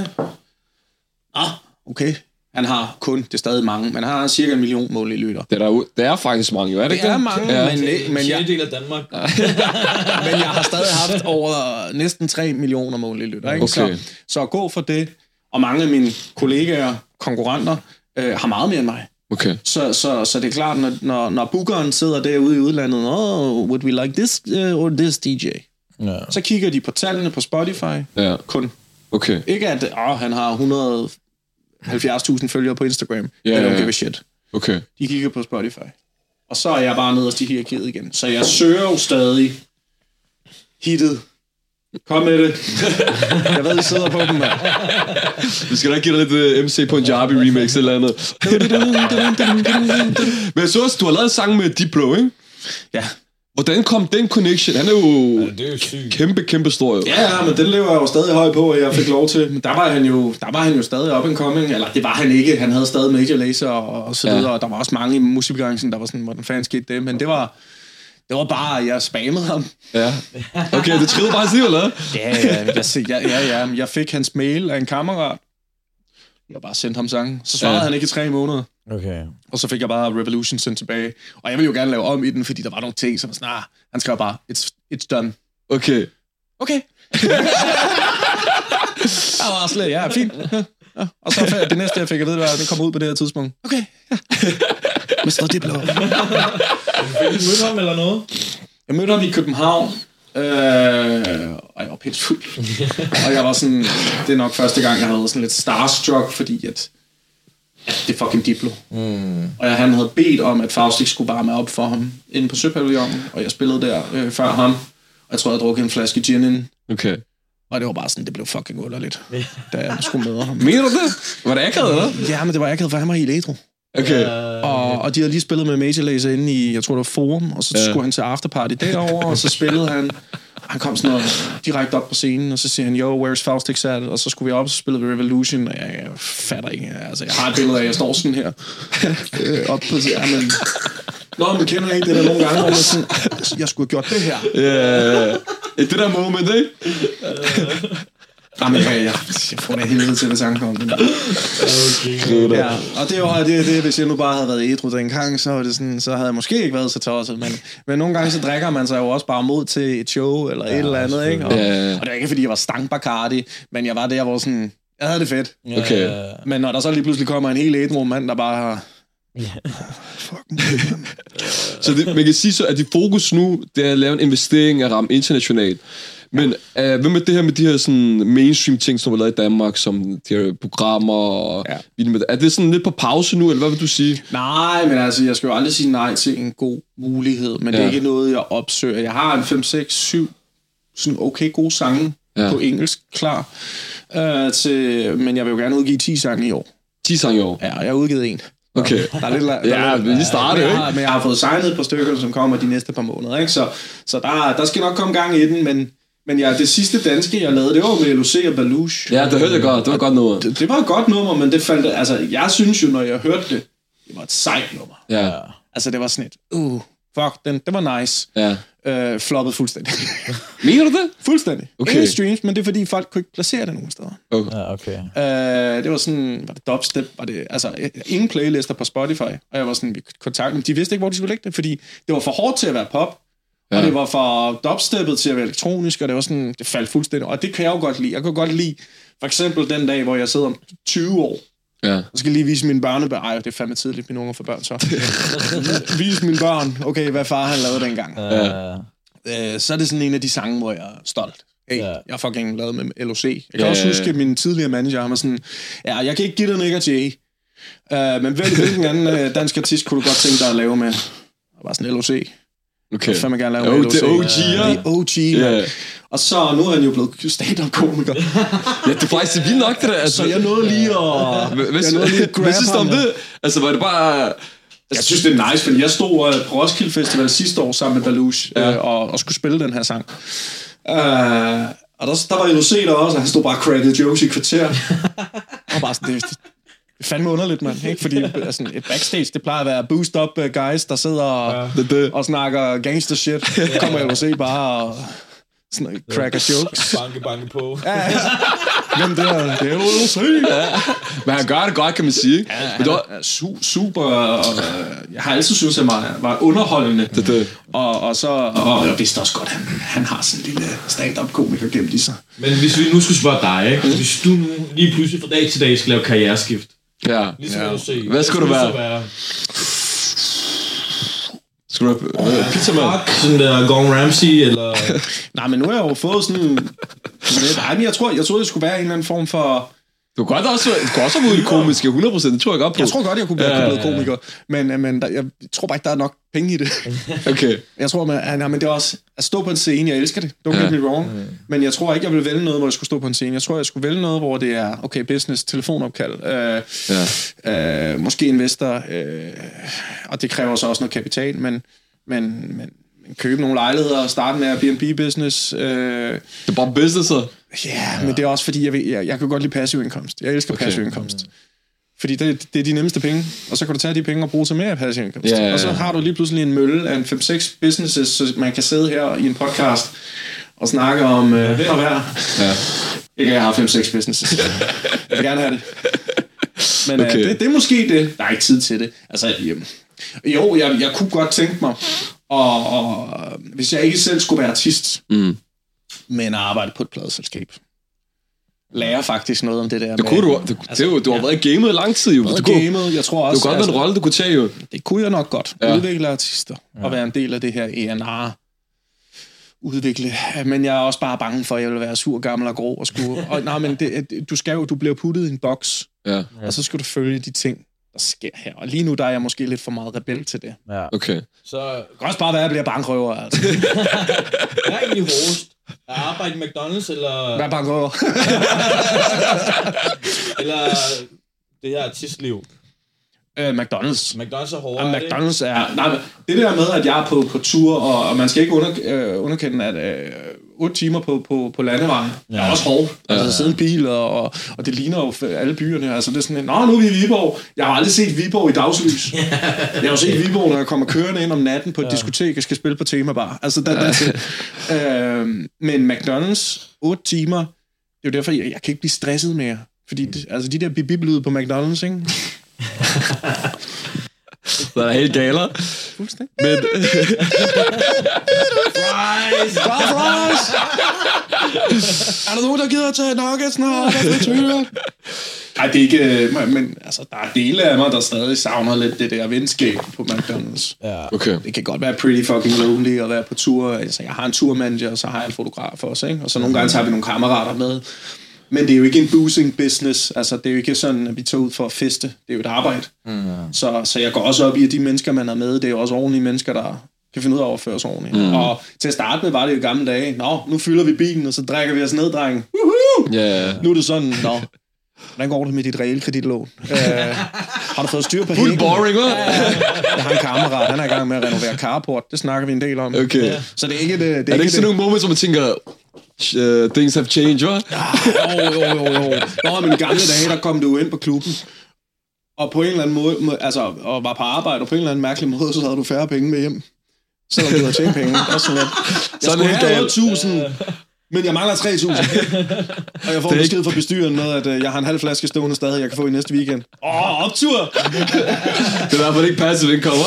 Okay. Han har kun, det er stadig mange, men han har cirka 1 million månedlige lytter. Det er faktisk mange, jo, er det ikke? Det er mange, men jeg... del af Danmark. Men jeg har stadig haft over næsten 3 millioner månedlige lytter, ikke? Okay. Så at gå for det, og mange af mine kollegaer, konkurrenter, har meget mere end mig. Okay. Så det er klart, når bookeren sidder derude i udlandet, would we like this or this DJ? Ja. Så kigger de på tallene på Spotify. Ja. Kun. Okay. Ikke at han har 170.000 følgere på Instagram. Ja, They don't give a shit. Okay. De kigger på Spotify. Og så er jeg bare nederst i hierarkiet igen. Så jeg søger jo stadig hittet. Kom med det. Jeg ved, I sidder på dem, mand. Vi skal da give dig lidt MC Punjabi remix eller andet. Men jeg så også, du har lavet en sang med Diplo, ikke? Ja. Hvordan kom den connection? Han er jo, det er jo sygt. kæmpe stor. Jo. Ja, men den lever jeg jo stadig høj på, at jeg fik lov til. Men der var han jo stadig up and coming. Eller det var han ikke. Han havde stadig Major Lazer og så videre. Og der var også mange i musikbranchen, der var sådan, hvordan fanden skete det? Men det var bare, jeg spammede ham. Ja. Okay, det trillede bare sig, eller? Ja. Jeg fik hans mail af en kammerat. Jeg bare sendte ham sangen. Så svarede han ikke i 3 måneder. Okay. Og så fik jeg bare Revolution sendt tilbage. Og jeg ville jo gerne lave om i den, fordi der var nogle ting, som sådan, han skrev bare, it's done. Okay. Jeg var slet, ja, fint. Ja. Og så det næste, jeg fik at vide, var, at det kom ud på det her tidspunkt. Okay, ja. Mr. Diplo. Fik du mødt ham eller noget? Jeg mødte ham i København. Og jeg var pissfuld. Og jeg var sådan, det er nok første gang, jeg havde sådan lidt starstruck, fordi at det er fucking Diplo. Og han havde bedt om, at Faustix skulle varme op for ham inde på Søpavillonen, og jeg spillede der før ham. Og jeg tror, jeg drukkede en flaske gin inden. Okay. Og det var bare sådan, det blev fucking underligt, da jeg skulle møde ham. Mener du det? Var det akavet, eller? Ja, men det var akavet, for han var helt ædru. Okay. Og de havde lige spillet med Major Lazer inde i, jeg tror det var Forum, og så skulle han til afterparty derovre, og så spillede han. Han kom sådan noget direkte op på scenen, og så siger han, yo, where's Faustix at? Og så skulle vi op, og så spillede vi Revolution, og jeg fatter ikke. Altså, jeg har et billede af, at jeg står sådan her. Op på scenen, men... Nå, man kender ikke det der nogle gange, hvor man sådan, jeg skulle have gjort det her. Ja. Det der moment, ikke? Jamen, jeg får det helvede til, at sangen kom. Okay. Ja, og det var det, hvis jeg nu bare havde været ædru dengang, så var det sådan, så havde jeg måske ikke været så tosset, men nogle gange så drikker man sig jo også bare mod til et show eller et eller andet, ikke? Og det var ikke fordi jeg var stank Bacardi, men jeg var der, hvor sådan, jeg havde det fedt. Okay. Men når der så lige pludselig kommer en helt ædru mand, der bare har... Fuck man. Så man kan sige så, at dit fokus nu, det er at lave en investering af ramme internationalt. Men hvad med det her med de her sådan mainstream ting, som er lavet i Danmark, som de her programmer og er det sådan lidt på pause nu, eller hvad vil du sige? Nej, men altså, jeg skal jo aldrig sige nej til en god mulighed, men det er ikke noget, jeg opsøger. Jeg har en 5, 6, 7 sådan okay gode sange på engelsk klar, men jeg vil jo gerne udgive 10 sange i år. 10 sange i år? Ja, jeg har udgivet 1. Okay. Der er lidt vi starter, ikke? Men jeg har fået signet et par stykker, som kommer de næste par måneder, ikke? Så der skal nok komme gang i den, men det sidste danske, jeg lavede, det var med LOC og Baluch. Ja, det hørte jeg godt. Det var et godt nummer. Det var et godt nummer, men det faldt... Altså, jeg synes jo, når jeg hørte det, det var et sejt nummer. Ja. Altså, det var sådan et... Fuck, det var nice. Ja. Floppet fuldstændig. Mener du det? Fuldstændig. Okay. Ingen streams, men det er fordi, folk kunne ikke placere det nogen steder. Okay. Ja, okay. Det var sådan... Var det dubstep? Var det... Altså, ingen playlister på Spotify. Og jeg var sådan... Vi kontaktede dem. De vidste ikke, hvor de skulle lægge det, fordi det var for hårdt til at være pop. Og det var for dubsteppet til at være elektronisk, og det var sådan, det faldt fuldstændig. Og det kan jeg jo godt lide. Jeg kan godt lide, for eksempel den dag, hvor jeg sidder om 20 år, og skal lige vise mine børnebørn. Ej, det er fandme tidligt, mine unger får børn, så. Vise mine børn, okay, hvad far han lavede dengang. Så er det sådan en af de sange, hvor jeg er stolt. Hey, jeg fucking lavet med LOC. Jeg kan også huske, at min tidligere manager, han var sådan, jeg kan ikke give dig Nick og Jay, men hvilken anden dansk artist kunne du godt tænke dig at lave med? Og bare sådan LOC. Okay. Så man gerne lave det er OG, Det er OG, man. Og så nu er han jo blevet stand-up-komiker. Ja, det er faktisk vildt nok, det der. Altså, så jeg nåede lige at... Hvad synes du om det? Altså, var det bare... Jeg synes, det er nice, fordi jeg stod på Roskilde Festival sidste år sammen med Baluch og skulle spille den her sang. Og der var LOC der også, og han stod bare crackede jokes i kvarter. Og bare sådan, det er fandme underligt, mand. Ikke? Fordi altså, et backstage, det plejer at være boost up guys, der sidder og snakker gangster shit. Kommer LOC bare og cracker jokes. Banke på. Hvem det er LOC. Men han gør det godt, kan man sige. Ja, han er super, og jeg har altid syntes, at han var underholdende. Og jeg vidste også godt, at han har sådan en lille stand-up-komiker gemt i sig. Men hvis vi nu skulle spørge dig, ikke? Hvis du nu lige pludselig fra dag til dag skal lave karriereskift. Ja. Ligesom LOC. Hvad skulle du være? Skal du have pizzamand? Sådan der Gordon Ramsay, eller... Nej, men nu har jeg jo fået sådan... Nej, men jeg troede, det skulle være en eller anden form for... Du kan også have været komiske, 100%, det tror jeg godt på. Jeg tror godt, jeg kunne være blevet komiker, men jeg tror bare ikke, der er nok penge i det. Okay. Jeg tror, men det er også at stå på en scene, jeg elsker det, don't get me wrong, men jeg tror ikke, jeg vil vælge noget, hvor jeg skulle stå på en scene. Jeg tror, jeg skulle vælge noget, hvor det er, okay, business, telefonopkald, måske investor, og det kræver så også noget kapital, men købe nogle lejligheder og starte med Airbnb-business. Det er bare businesser? Ja, men det er også fordi, jeg kan godt lide passiv indkomst. Jeg elsker passiv indkomst. Fordi det er de nemmeste penge, og så kan du tage de penge og bruge til mere passiv indkomst. Yeah. Og så har du lige pludselig en mølle af en 5-6 businesses, så man kan sidde her i en podcast og snakke om vind og vejr. Ja. Ikke, jeg har 5-6 businesses. Jeg vil gerne have det. Men okay. Det er måske det. Der er ikke tid til det. Altså, jo, jeg kunne godt tænke mig, og hvis jeg ikke selv skulle være artist, men arbejde på et pladeselskab, lærer faktisk noget om det der. Det kunne du har været i gamet i lang tid, jo. Jeg tror også... Det kunne godt være en rolle, du kunne tage, jo. Det kunne jeg nok godt. Udvikle artister og være en del af det her ENR. Udvikle. Men jeg er også bare bange for, at jeg vil være sur, gammel og grå og skure. Og nej, men du bliver puttet i en boks, og så skal du følge de ting, der sker her. Og lige nu, der er jeg måske lidt for meget rebel til det. Ja. Okay. Så det kan også bare være, at jeg bliver bankrøver, altså. Hvad er egentlig hårdest? At arbejde i McDonald's, eller... Hvad er bankrøver? eller det her artistliv? McDonald's. McDonald's er hårdere, McDonald's er... Nej, men det der med, at jeg er på tur, og man skal ikke underkende, at 8 timer på landevejen er også hårdt. Altså sidde en bil, og det ligner jo alle byerne. Altså det er sådan, nu er vi i Viborg. Jeg har aldrig set Viborg i dagslys. Jeg har jo set Viborg, når jeg kommer kørende ind om natten på et diskotek og skal spille på Temabar. Altså, men McDonald's, 8 timer, det er jo derfor, jeg kan ikke blive stresset mere. Fordi de der bip-bip-lyde på McDonald's, ikke? Så er helt galer. Fuldstændig. Men... Fries! Er der nogen, der gider at tage nuggets, når Nej, det er ikke... Men altså, der er dele af mig, der stadig savner lidt det der venskab på McDonald's. Ja. Okay. Det kan godt være pretty fucking lonely at være på tur. Altså, jeg har en turmanager, og så har jeg en fotograf også, ikke? Og så nogle gange tager vi nogle kammerater med. Men det er jo ikke en boozing business. Altså, det er jo ikke sådan, at vi tager ud for at feste. Det er jo et arbejde. Så jeg går også op i, at de mennesker, man er med, det er jo også ordentlige mennesker, der kan finde ud af at opføre sig ordentligt. Og til at starte med var det jo gamle dage. Nu fylder vi bilen, og så drikker vi os ned, dreng. Nu er det sådan, hvordan går det med dit realkreditlån? Har du fået styr på Fuld boring, hva'? Jeg har en kammerat, han er i gang med at renovere carport. Det snakker vi en del om. Okay. Så det er ikke det. Er det ikke sådan nogle moments, hvor man tænker... things have changed, hva'? Jo. Men i gamle dage, der kom du ind på klubben, og på en eller anden måde, altså, og var på arbejde, og på en eller anden mærkelig måde, så havde du færre penge med hjem. Selvom du havde tjent penge. Det er sådan lidt. Jeg skulle have 8.000, men jeg mangler 3.000. Og jeg får besked fra bestyren med, at jeg har en halv flaske stående stadig, jeg kan få i næste weekend. Optur! Det er i hvert fald ikke passive income,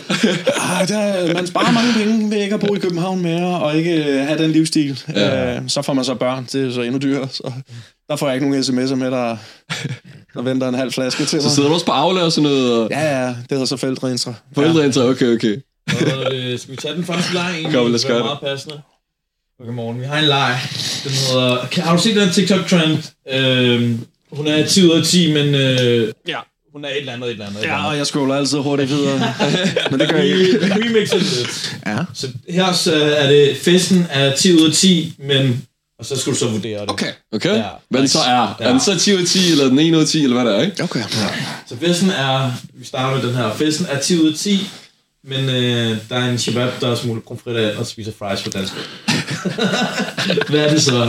man sparer mange penge ved ikke at bo i København mere, og ikke have den livsstil. Så får man så børn, det er så endnu dyrere. Så der får jeg ikke nogen sms'er med, der venter en halv flaske til mig. Så sidder du også på Aula og sådan noget? Og... Ja, det hedder så forældreintra. Forældreintra, okay. Skal vi tage den første leg egentlig? Det er meget passende. Okay, morgen. Vi har en leg. Den hedder... Har du set den TikTok-trend? Hun er 10 ud af 10, men... Hun er et eller andet. Ja, og jeg scroller altid hurtigt videre. Men det gør jeg ikke. Vi remixer det lidt. Ja. Så her så er det festen er 10 ud af 10, men... Og så skal du så vurdere det. Okay. Ja. Hvad den så er? Er den så 10 ud af 10, eller den 1 ud af 10, eller hvad det er, ikke? Okay. Ja. Så festen er... Vi starter med den her. Festen er 10 ud af 10, men der er en shabab, der er smule pomfritter og spiser fries på dansk. Hvad er det så?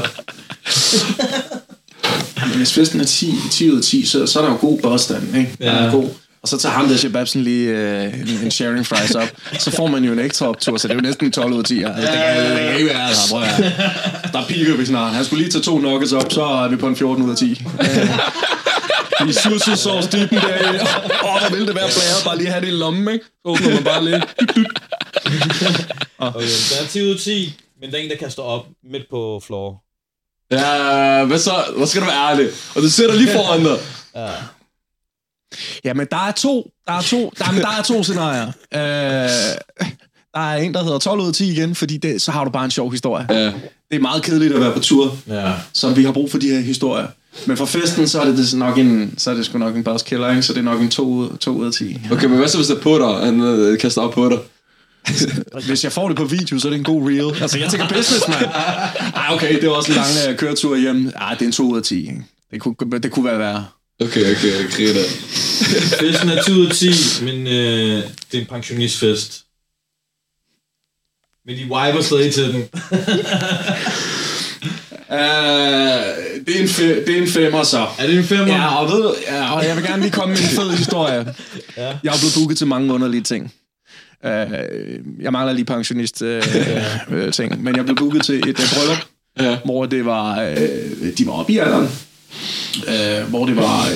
Jamen, hvis festen er 10 ud af 10, så er der jo god påstand, ikke? Ja. Er god. Og så tager ham der shababsen lige en sharing fries op. Så får man jo en ekstra optur, så det er jo næsten 12 ud af 10. Altså, det kan ikke være, prøv at der piker vi snart. Han skulle lige tage 2 nuggets op, så er vi på en 14 ud af 10. I sushi-sauce-dippen der. Hvor ville det være blæret, bare lige have det i lommen, ikke? Så åbner man bare lige. Okay, der er 10 ud af 10, men der er en, der kan stå op midt på floor. Ja, hvad så? Hvad skal du være ærlig? Og du sætter lige foran dig. Ja. Ja, men der er to scenarier. Der er en, der hedder 12 ud af 10 igen, fordi så har du bare en sjov historie. Ja. Det er meget kedeligt at være på tur, så vi har brug for de her historier. Men for festen, så er det sgu nok en buzzkiller, ikke? Så det er nok en 2 ud af 10. Okay, men hvad så, hvis det er på dig? Han kaster op på dig. Hvis jeg får det på video, så er det en god reel. Altså, jeg tænker business, mand. Okay, det var også en lang køretur hjem. Det er en 2 ud af 10, ikke? Det kunne være værre. Okay, griner. Festen er 2 ud af 10, men det er en pensionistfest. Men de wiper stadig til den. Det er en femmer, så. Er det en femmer? Ja, og jeg vil gerne lige komme med en fed historie. Jeg er blevet booket til mange underlige ting. Jeg mangler lige pensionist ting, men jeg blev booket til et bryllup, hvor det var de var oppe i alderen, hvor det var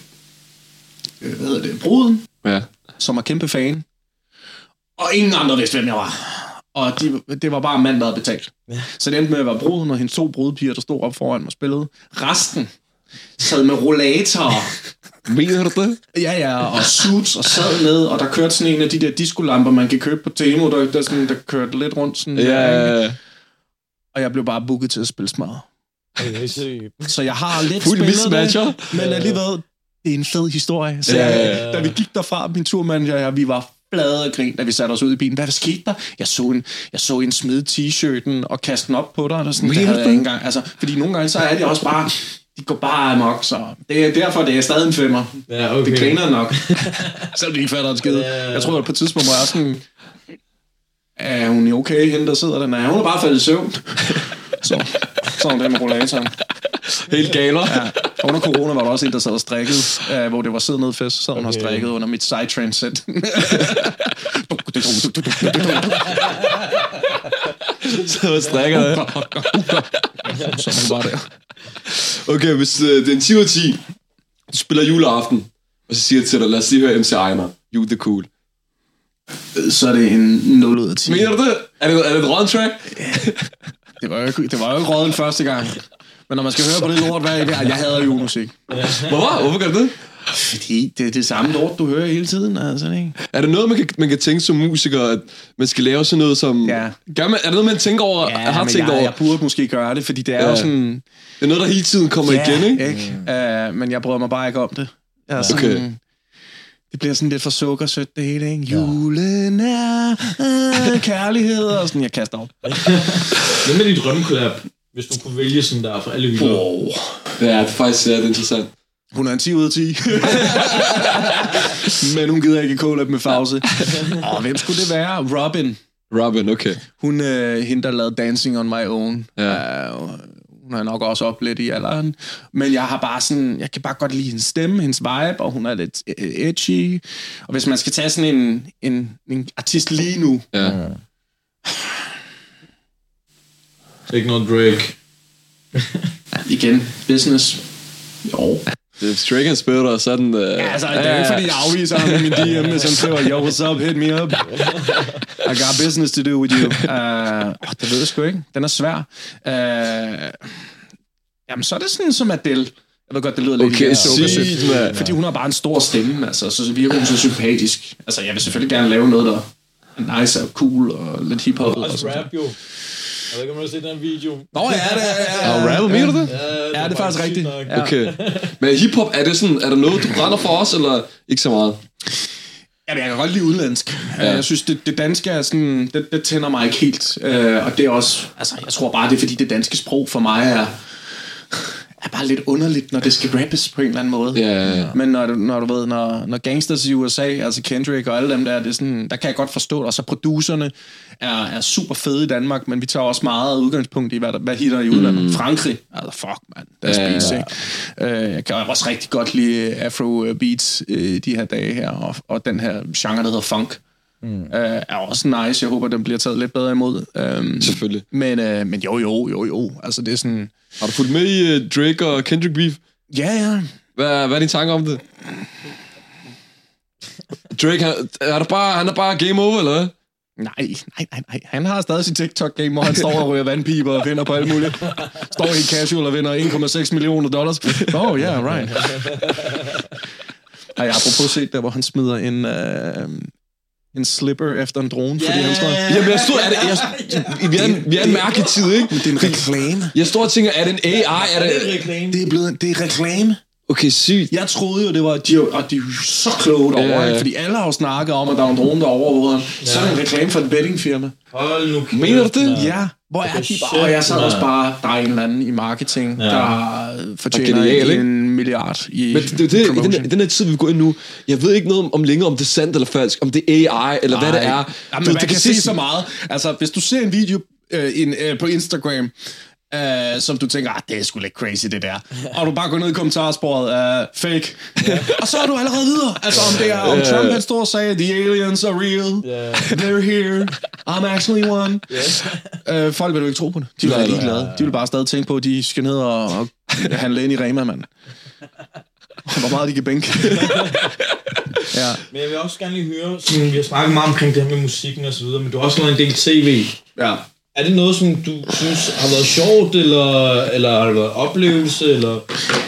bruden, som er kæmpe fan, og ingen andre vidste, hvem jeg var. Og det var bare mand, der havde betalt. Så det endte med at være bruden og hendes 2 brudepiger, der stod op foran mig og spillede. Resten sad med rollatorer. Mener du det? Ja, og suits og sad ned, og der kørte sådan en af de der diskolamper, man kan købe på Temo, der kørte lidt rundt sådan. Ja. Og jeg blev bare booket til at spille smart. Så jeg har lidt fuld spillet det, men alligevel, det er en fed historie. Så da vi gik derfra, min turmanager, vi var flade og grin, da vi satte os ud i bilen. Hvad skete der? Jeg så en smide t-shirten og kaste den op på dig. Eller sådan. Det havde jeg ikke engang. Altså, fordi nogle gange, så er det også bare... De går bare amok, så det er derfor, det er stadig en femmer. Ja, okay. Det griner nok. Selvom de ikke fatter en skid. Jeg tror, at på et tidspunkt var jeg sådan... Er hun okay, hende der sidder der? Nej, hun er bare faldet i søvn. Så er den med rollatoren. Helt galer. Ja. Under corona var der også en, der sad og strikkede, hvor det var siddet ned fest, så sad hun og strikkede under mit psytrance-sæt. Så var strikker det. Så var der. Okay, hvis det er en 10 ud af 10, du spiller juleaften, og så siger jeg til dig, lad os lige høre MC Einar. Jule, det er cool. Så er det en 0 ud af 10. Mener du det? Er det et rådent track? Det var jo ikke rådent første gang. Men når man skal høre på det lort, jeg hader julemusik. Hvorfor gør du det? Fordi det er det samme lort, du hører hele tiden. Altså, ikke? Er det noget, man kan tænke som musiker, at man skal lave sådan noget som... Ja. Er det noget, man tænker over? Jeg burde måske gøre det, fordi det er jo sådan... Det er noget, der hele tiden kommer igen, ikke? Men jeg bryder mig bare ikke om det. Okay. Det bliver sådan lidt for sukkersødt, det hele, ikke? Julen er kærlighed, og sådan, jeg kaster op. Hvad med dit drømmekollab, hvis du kunne vælge sådan der for alle videoer? Ja, det er faktisk det er interessant. Hun er en 10 ud af 10. Men hun gider ikke collab med Fauze. Hvem skulle det være? Robin, okay. Hun hende, der lavede Dancing on My Own. Ja. Hun har nok også op lidt i alderen. Men jeg har bare sådan... Jeg kan bare godt lide hendes stemme, hendes vibe, og hun er lidt edgy. Og hvis man skal tage sådan en artist lige nu... Ja. Ikke noget Drake. Igen, business. Jo. Hvis Drake han spiller dig, så er den... Altså, det er ikke fordi, jeg afviser ham i min DM, hvis han skriver, yo, what's up, hit me up. I got business to do with you. Det ved jeg sgu ikke. Den er svær. Jamen, så er det sådan som Adele. Jeg ved godt, det lyder lidt sygt, fordi hun har bare en stor stemme, altså, så virker hun så sympatisk. Altså, jeg vil selvfølgelig gerne lave noget, der er nice og cool og lidt hiphop. Også rap, jo. Jeg ved ikke, om du har set den video. Nå, ja, det er... Og rapper, mener du det? Ja, det er faktisk rigtigt. Ja. Okay. Men hiphop, er der noget, du brænder for os, eller ikke så meget? Jamen, jeg kan godt lide udenlandsk. Jeg synes, det danske er sådan... Det tænder mig ikke helt. Og det er også... Altså, jeg tror bare, det er fordi, det danske sprog for mig er bare lidt underligt, når det skal rappes på en eller anden måde. Ja. Men når du ved, når gangsters i USA, altså Kendrick og alle dem der, det er sådan, der kan jeg godt forstå det. Og så producerne er super fede i Danmark, men vi tager også meget udgangspunkt i, hvad hitter i udlandet. Frankrig, altså fuck, man, that's beats, ikke? Jeg kan også rigtig godt lide afro-beats de her dage her, og den her genre, der hedder funk. Er også nice. Jeg håber, den bliver taget lidt bedre imod. Selvfølgelig. Men jo. Altså, det er sådan... Har du fulgt med i Drake og Kendrick beef? Ja. Hvad er dine tanker om det? Drake, han er bare game over, eller hvad? Nej. Han har stadig sit TikTok-game, hvor han står og ryger vandpiber og vinder på alt muligt. Står helt casual og vinder $1,6 million. Oh, yeah, right. Har jeg apropos set der, hvor han smider en slipper efter en drone, fordi han står... Jamen, jeg stod... Vi er en mærkelig tid, ikke? Men det er en reklame. Jeg står og tænker, er det en AI? Er det reklame? Det er reklame. Okay, sygt. Jeg troede jo, det var... De er jo så kloge derovre, ikke? Fordi alle har jo snakket om, at der er en drone, der overvåger. Så er det en reklame for et bettingfirma. Hold nu kæft. Mener du det? Ja. Hvor er de bare? Og jeg sad også bare... Der er en eller anden i marketing, der fortjener 1 milliard i Men i den her tid, vi går ind nu, jeg ved ikke noget om længere, om det er sandt eller falsk, om det er AI, eller hvad det er. Jamen, man kan se så meget. Altså, hvis du ser en video på Instagram, som du tænker, det er sgu lidt crazy, det der. Og du bare går ned i kommentarsporet, fake. Og så er du allerede videre. Altså, om det er, om Trump han står og sagde, the aliens are real, they're here, I'm actually one. Folk vil jo ikke tro på det. De vil være ligeglade. De vil bare stadig tænke på, at de skal ned og handle ind i Rema, mand. Hvor meget de kan bænke. Ja. Men jeg vil også gerne lige høre, sådan, vi har snakket meget omkring det her med musikken og så videre, men du har også lavet en del tv. Ja. Er det noget, som du synes har været sjovt, eller har det været oplevelse, eller...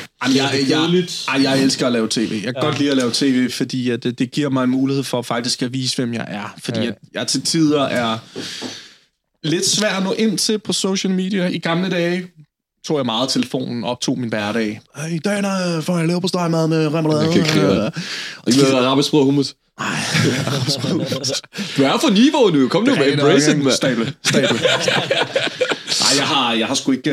Jeg elsker at lave tv. Jeg kan godt lide at lave tv, fordi at det giver mig en mulighed for faktisk at vise, hvem jeg er. Fordi at jeg til tider er lidt svær at nå ind til på social media. I gamle dage tog jeg meget telefonen, optog min hverdag. I dag får jeg lave på støjmad med remoulade. Okay, og I vil rabbesbrød og hummus. Du er for niveau nu. Kom nu med embrace it, mand. Stable. Nej, jeg har sgu ikke...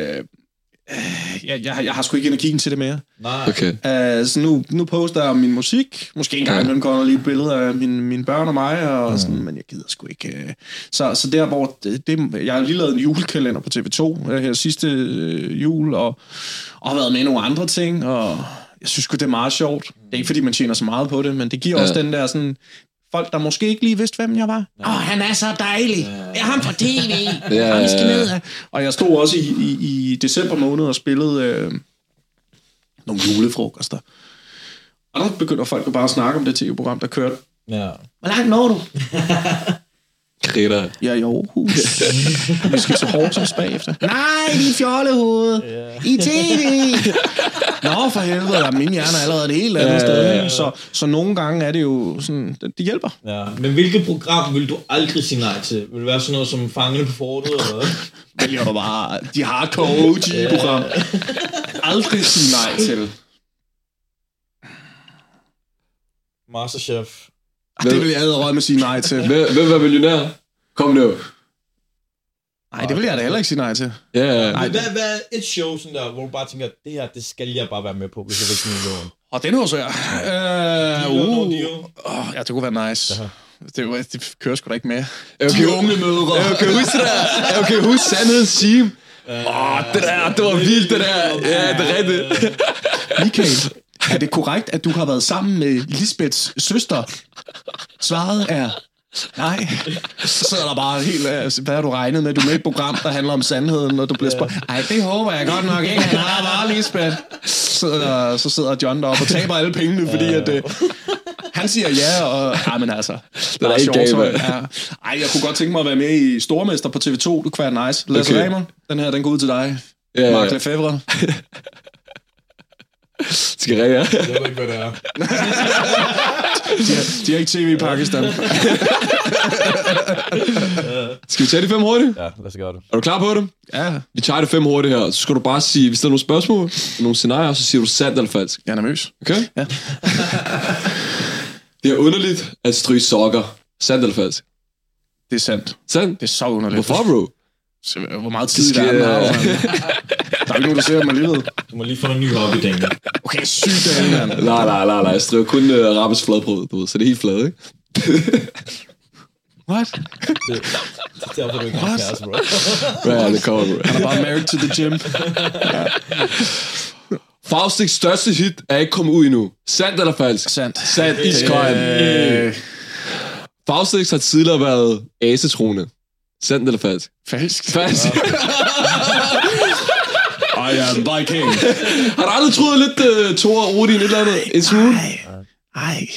Jeg har sgu ikke energien til det mere. Nej. Okay. Så nu poster jeg min musik. Måske en gang imellem går der lige et billede af mine børn og mig, og sådan, men jeg gider sgu ikke. Så der, hvor... jeg har lige lavet en julekalender på TV2 her sidste jul, og har været med i nogle andre ting, og jeg synes sgu, det er meget sjovt. Det er ikke, fordi man tjener så meget på det, men det giver også den der sådan... Folk, der måske ikke lige vidste, hvem jeg var. Han er så dejlig. Jeg er ham fra TV. Han skal ned. Og jeg stod også i december måned og spillede nogle julefrokoster. Og der begynder folk jo bare at snakke om det tv-program, der kørte. Ja. Hvor langt når du? Greta. Ja, i Aarhus. Vi skal til Horsens bagefter. Nej, din fjollehoved. I tv. Nå, for helvede. Min hjerne er allerede et helt andet sted. Så nogle gange er det jo sådan, det hjælper. Ja. Men hvilket program vil du aldrig sige nej til? Vil det være sådan noget som Fangene på Fortet? Eller? Vælger du bare de hardcore OG-program. Aldrig sige nej til. Masterchef. Det vil jeg allerede med sige nej til. Hvem var millionær? Kom nu. Nej, det vil jeg da heller ikke sige nej til. Ja. Hvad er et show, sådan der, hvor du bare tænker, det her, det skal jeg bare være med på, hvis jeg vil ikke sådan noget? Og det er noget svært. Ja, det kunne være nice. Det kører sgu da ikke med. De unge mødre. Jeg kan huske Sandhedens Team. Det var vildt, det der. Ja, det er rigtigt. Michael, er det korrekt, at du har været sammen med Lisbeths søster? Svaret er nej. Så sidder der bare helt... Hvad har du regnet med? Du er med et program, der handler om sandheden, når du bliver spurgt. Ej, det håber jeg godt nok ikke. Han har bare Lisbeth. Så sidder John deroppe og taber alle pengene, fordi at... Han siger ja, og... Ej, men altså... Det er ikke galt, mand. Ej, jeg kunne godt tænke mig at være med i Stormester på TV2. Du kan være nice. Lasse Raymond, den her, den går ud til dig. Mark Lefebvre. Skal jeg Jeg ved ikke, hvad det er. De har ikke tv i Pakistan. Skal vi tage de 5 hurtigt? Ja, lad os gøre det. Er du klar på det? Ja. Vi tager det 5 hurtigt her. Så skal du bare sige, hvis der er nogle spørgsmål, nogle scenarier, så siger du sandt eller falsk. Jeg er nervøs. Okay? Ja. Det er underligt at stryge sokker. Sandt eller falsk? Det er sandt. Sandt? Det er så underligt. Hvorfor, bro? Hvor meget tid i verden har du? Der er ikke nogen, der ser mig alligevel. Du må lige få en ny hobby, Daniel. Okay, sygt af mand. Nej. Jeg stryger kun Rabbes fladbrød, du ved, så det er helt flad, ikke? What? Det er derfor, du ikke har kæreste, bro. Ja, det kommer, bro. Han er bare married to the gym. Faustiks største hit er ikke kommet ud endnu. Sandt eller falsk? Sandt. Sandt, iskold. Faustix har tidligere været asetrone. Sandt eller falsk? Falsk. Falsk. I am Viking. Har du aldrig troet lidt Thor og Odin et eller andet? En smule? Ej.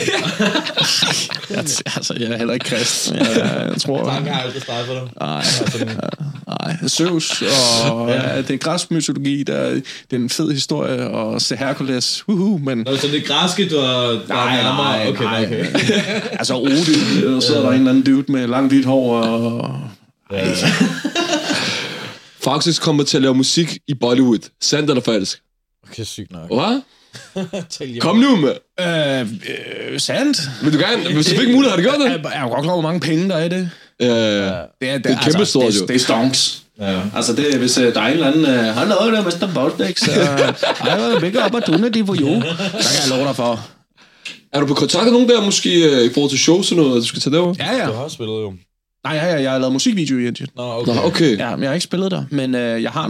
Jeg er heller ikke kristen. Jeg tror... Mange har aldrig startet for dig. Nej. Zeus, og det er græsk mytologi, det er en fed historie, og se Hercules, men... Nå, så det er græske, du er nærmere? Okay. Altså Odin, så er der en eller anden dude med langt hvidt hår, og... Faktisk kommer til at lave musik i Bollywood. Sandt eller falsk? Okay, sygt nok. Hvad? Kom nu med. Sandt. Vil du gerne? Hvis du fik mulighed, har du gjort det? Jeg er jo godt klar, hvor mange penge der er i det. Det er kæmpe stort, jo. Det er stonks. Ja. Altså, det er, hvis der er en eller anden... Han lavede det, Mr. Bosdex. I will pick up opportunity for you. Så kan jeg love dig for. Er du på kontakt med nogen der, måske i forhold til shows og noget, du skal tage derover? Ja. Du har spillet jo. Nej, jeg har lavet musikvideo i Indien. Nå, okay. Ja, men jeg har ikke spillet der. Men jeg har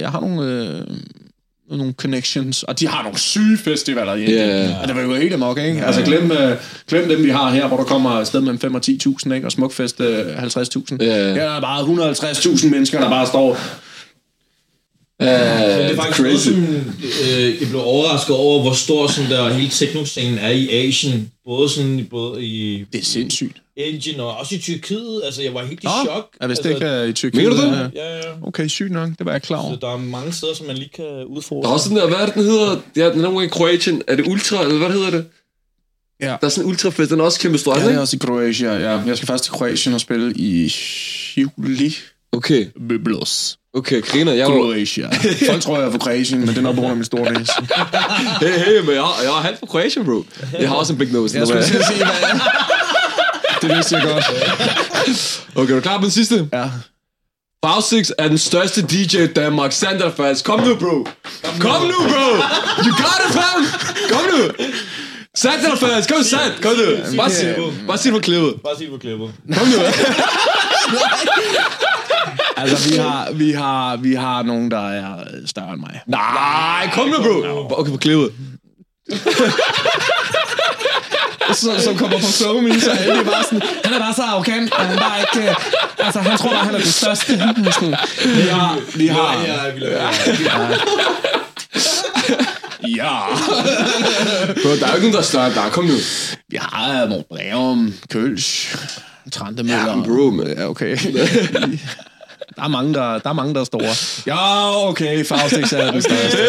nogle connections, og de har nogle syge festivaler i Indien. Yeah. Og det var jo helt amok, ikke? Altså, glem dem, vi har her, hvor der kommer et sted mellem 5 og 10.000, ikke? Og Smukfest 50.000. Her er der bare 150.000 mennesker, der bare står... det er faktisk crazy. Sådan, jeg blev overrasket over, hvor stor sådan der hele techno-scenen er i Asien. Både i det er sindssygt. Indien og også i Tyrkiet. Altså, jeg var helt i chok. Jeg vidste ikke i Tyrkiet. Mener du det? Ja. Okay, sygt nok. Det var jeg klar over. Så der er mange steder, som man lige kan udfordre. Der er også den der, hvad er det, den hedder? Ja, den er i Kroatien. Er det Ultra, eller hvad hedder det? Ja. Der er sådan en ultrafest, den er også kæmpe stor, ikke? Ja, det er også i Kroatien, ja. Jeg skal faktisk til Kroatien og spille i juli. Okay. Biblos. Okay, griner. Kroatien. Folk tror, jeg er fra Kroatien, men det er nok på grund af min store næse. Hey, men jeg er halvt fra Kroatien, bro. Jeg har også en big nose. Jeg skulle sige, hvad... Det vidste jeg godt. Okay, er du klar på den sidste? Ja. Faustix er den største DJ i Danmark. Sander fast. Kom nu, bro. Kom nu, bro. You got it, fam. Kom nu. Sander fast. Kom nu. Bare sig det på klippet. Kom nu. Altså, vi har nogen, der er større end mig. Nej, kom nu, bro. Okay, på klippet. Som kommer på SoMe, så er det bare sådan, han er bare så arrogant, og han bare ikke, altså han tror bare, han er den største. Vi har. Ja. Bro, der er jo ikke nogen, der er større. Der kom nu. Vi har Mont Breum, Kølsch, Trantemøller. Ja, bro, man. Ja, okay. Der er mange, der er store. Ja, okay, Faustix er den største.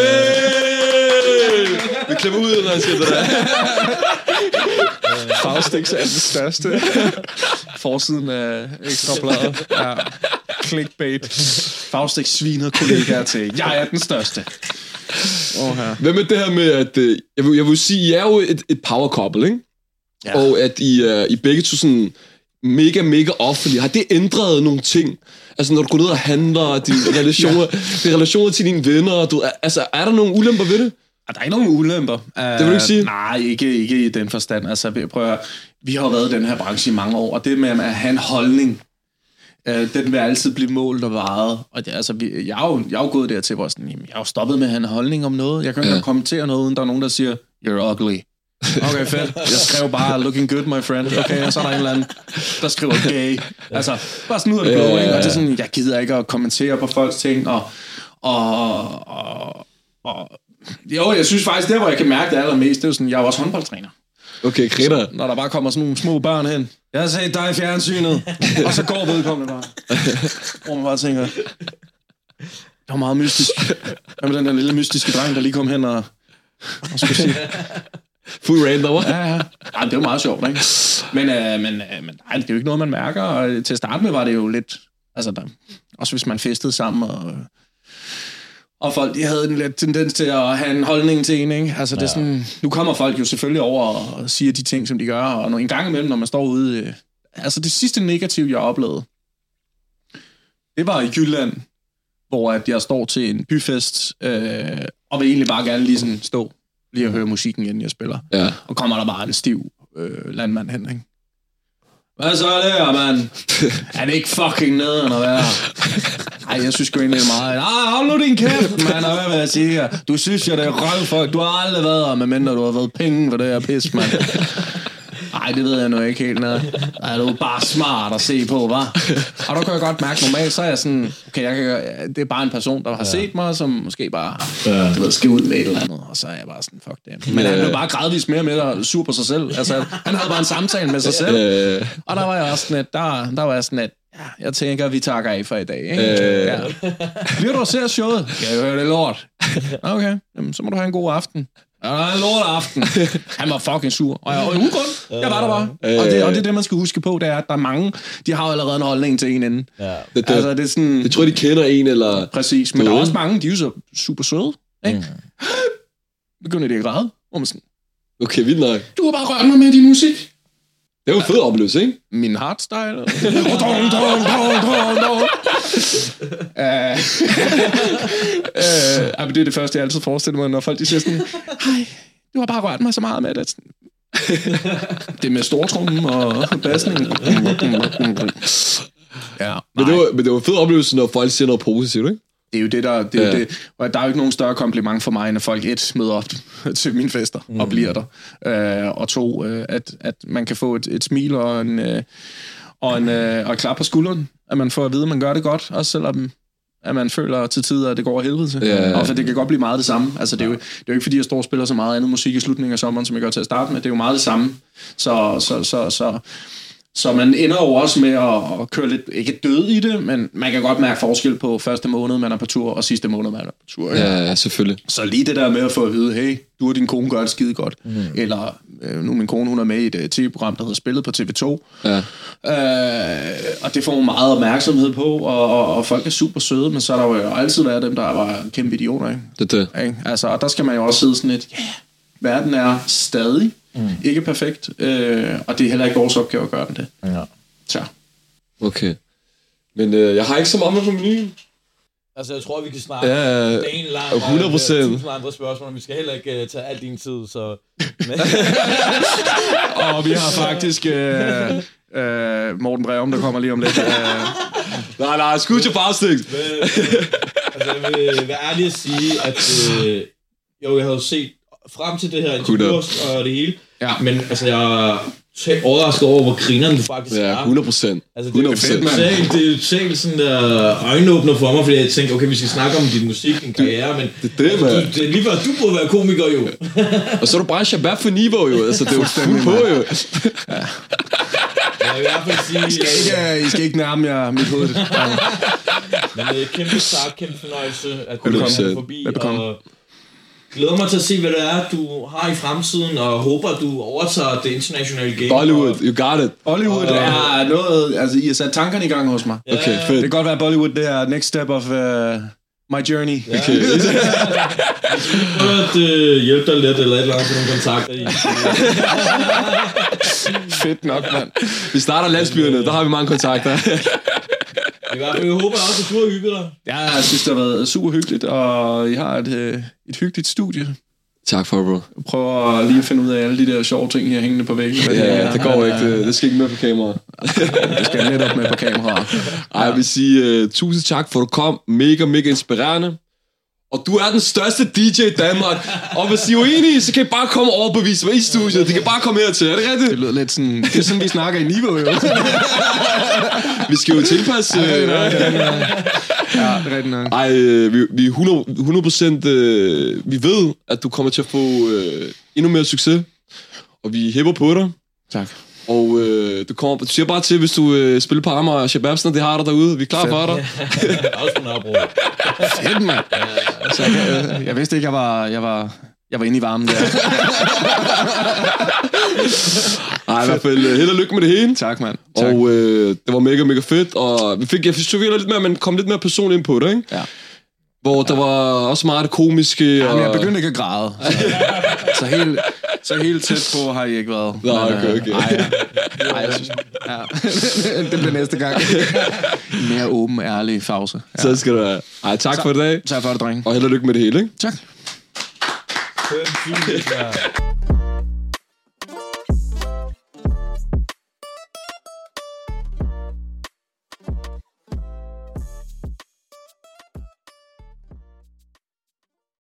Vi klemmer ud, når jeg siger det der. Faustix er den største. Forsiden af Ekstrabladet. Ja. Clickbait. Faustix sviner kollegaer til. Jeg er den største. Hvad med det her med, at... Jeg vil sige, I er jo et power couple, ikke? Ja. Og at I begge to sådan mega offentlige. Har det ændret nogle ting? Altså, når du går ned og handler, de relationer til dine venner, altså, er der nogle ulemper ved det? Der er ikke nogen ulemper. Det vil du ikke sige? Nej, ikke i den forstand. Altså, vi har jo været i den her branche i mange år, og det med at have en holdning, den vil altid blive målt og varet. Og det, altså, jeg er jo gået dertil, hvor sådan, jeg har jo stoppet med at have en holdning om noget. Jeg kan ikke kommentere noget, uden der er nogen, der siger, you're ugly. Okay, fedt. Jeg skrev bare, looking good, my friend. Okay, og så er der en eller anden, der skriver gay. Altså, bare sådan ud af det blå, ikke? Og det er sådan, jeg gider ikke at kommentere på folks ting, jo, jeg synes faktisk, der hvor jeg kan mærke det allermest, det er jo sådan, jeg er også håndboldtræner. Okay, kritter. Når der bare kommer sådan nogle små børn hen. Jeg har set dig i fjernsynet. Og så går vedkommende bare. Hvor man bare tænker, det var meget mystisk. Hvad med den der lille mystiske dreng, der lige kom hen og skulle sige... Fuld random. Ja. Ej, det er jo meget sjovt, ikke? Men nej, det er jo ikke noget, man mærker. Og til at starte med var det jo lidt... Altså, også hvis man festede sammen, og folk, de havde en lidt tendens til at have en holdning til en, ikke? Altså, det er sådan... Nu kommer folk jo selvfølgelig over og siger de ting, som de gør, og en gang imellem, når man står ude... Altså, det sidste negative, jeg oplevede, det var i Jylland, hvor at jeg står til en byfest, og vil egentlig bare gerne lige sådan stå lige at høre musikken, inden jeg spiller. Ja. Og kommer der bare en stiv landmand hen, ikke? Hvad så er det her, mand? Er det ikke fucking nederen at være? Ej, jeg synes jo egentlig meget. Hold nu din kæft, mand, og hvad vil jeg sige her? Du synes jo, det er røvfolk. Du har aldrig været her, medmindre du har været penge for det her pis, mand. Nej, det ved jeg nu ikke helt. Nej, det er jo bare smart at se på, hva'? Og der kan jeg godt mærke, normalt så er jeg sådan, okay, det er bare en person, der har set mig, som måske bare skal ud med et eller andet, og så er jeg bare sådan, fuck det. Men han blev bare gradvist mere og mere sur på sig selv. Altså, han havde bare en samtale med sig selv. Og der var jeg også sådan lidt, der var jeg sådan lidt, ja, jeg tænker, vi takker af for i dag, ikke? Ja. Bliver du at se showet? Ja, jeg hører det lort. Okay, jamen, så må du have en god aften. Ja, det er en lort aften. Han var fucking sur. Og jeg var uden grund. Jeg var der bare. Og det er det, man skal huske på, det er, at der er mange, de har jo allerede en holdning til en inden. Ja. Altså, det er sådan... Jeg tror, de kender en, eller... Præcis, men der er også mange, de er jo så super søde, ikke? Begynder de at græde. Hvor man sådan... Okay, vildt nok. Du har bare rørt mig med din musik. Det var en fed oplevelse, ikke? Min hardstyle. Det er det første, jeg altid forestiller mig, når folk de siger sådan, hej, du har bare rørt mig så meget med det. Det med stortrummen og bassen. Ja, men det var en fed oplevelse, når folk siger noget positivt, ikke? Det er jo det, der... Og der er jo ikke nogen større kompliment for mig, når folk møder op til mine fester og bliver der. Og 2, at man kan få et smil og et klap på skulderen. At man får at vide, at man gør det godt, også selvom at man føler til tider, at det går af helvede til. Og for det kan godt blive meget det samme. Altså, det er jo ikke, fordi jeg står og spiller så meget andet musik i slutningen af sommeren, som jeg gør til at starte med. Det er jo meget det samme. Så man ender jo også med at køre lidt, ikke død i det, men man kan godt mærke forskel på første måned, man er på tur, og sidste måned, man er på tur. Ja, selvfølgelig. Så lige det der med at få at vide, hey, du og din kone gør det skide godt. Eller, nu min kone, hun er med i et tv-program, der hedder Spillet på TV2. Ja. Og det får man meget opmærksomhed på, og folk er super søde, men så er der jo altid været dem, der var kæmpe idioter, ikke? Det. Ikke? Altså, og der skal man jo også sidde sådan lidt, verden er stadig ikke perfekt, og det er heller ikke vores opgave at gøre den det. Ja. Så. Okay. Men jeg har ikke så meget med på menuen. Altså, jeg tror, vi kan snakke dagen lang 100%. 1000 andre spørgsmål, men vi skal heller ikke tage al din tid, så... Og vi har faktisk Morten Breum, der kommer lige om lidt. Nej, skud til bagstik. Altså, jeg vil være ærlig at sige, at jeg havde set frem til det her interview og det hele. Ja. Men altså, jeg er overrasket over, hvor grineren du faktisk er. Ja, 100%. Altså, det er fedt, man. Det er totalt sådan der øjenåbner for mig, fordi jeg tænkte, okay, vi skal snakke om din musik, din karriere, men det er lige før, du burde være komiker jo. Og så er du bare Shabab for niveau jo, altså det er jo fuld på jo. Ja. Jeg vil i hvert fald sige... I skal ikke nærme jer mit hoved. Men kæmpe tak, kæmpe fornøjelse, at du kommer forbi, og glæder mig til at se, hvad det er, du har i fremtiden, og håber, at du overtager det internationale game. Bollywood, you got it. Bollywood er noget... Altså, I har sat tankerne i gang hos mig. Okay, fedt. Det kan godt være, Bollywood, det er next step of my journey. Ja. Okay. Jeg prøver at hjælpe dig lidt, eller et eller andet, nogle kontakter i. Fedt nok, mand. Vi starter landsbyerne, der har vi mange kontakter. Jeg håber også, at du har hygget dig. Ja, jeg synes, det har været super hyggeligt, og I har et hyggeligt studie. Tak for, bro. Jeg prøver lige at finde ud af alle de der sjove ting her hængende på væggen. Ja, det går ikke. Det skal ikke med på kamera. Det skal netop med på kamera. Ej, jeg vil sige tusind tak for, at du kom. Mega inspirerende. Og du er den største DJ i Danmark. Og hvis I er uenige, så kan I bare komme og overbevise mig i studiet. De kan bare komme hertil. Er det rigtigt? Det lyder lidt sådan... Det er sådan, vi snakker i niveau, jo. Vi skal jo tilpasse... Ja, det er rigtigt nok. Ej, vi er 100%... vi ved, at du kommer til at få endnu mere succes. Og vi hæpper på dig. Tak. Og du siger bare til, hvis du spiller på Amager og Shababsen, det har dig derude. Vi er klar for dig. Også på Nørrebro. Fedt, mand. Så jeg vidste ikke, jeg var inde i varmen der. Ej, i hvert fald held og lykke med det hele. Tak, mand. Tak. Og det var mega fedt. Og jeg synes lidt mere, man kom lidt mere personligt ind på det, ikke? Ja. Hvor der var også meget det komiske. Ja, men jeg begyndte ikke at græde. Så helt tæt på har I ikke været. Nå, okay. Nej, jeg synes... Ja. Det bliver næste gang. Mere åben, ærlig fause. Ja. Så skal du have. Ej, tak for i dag. Tak for det, dreng. Og held og lykke med det hele, ikke? Tak.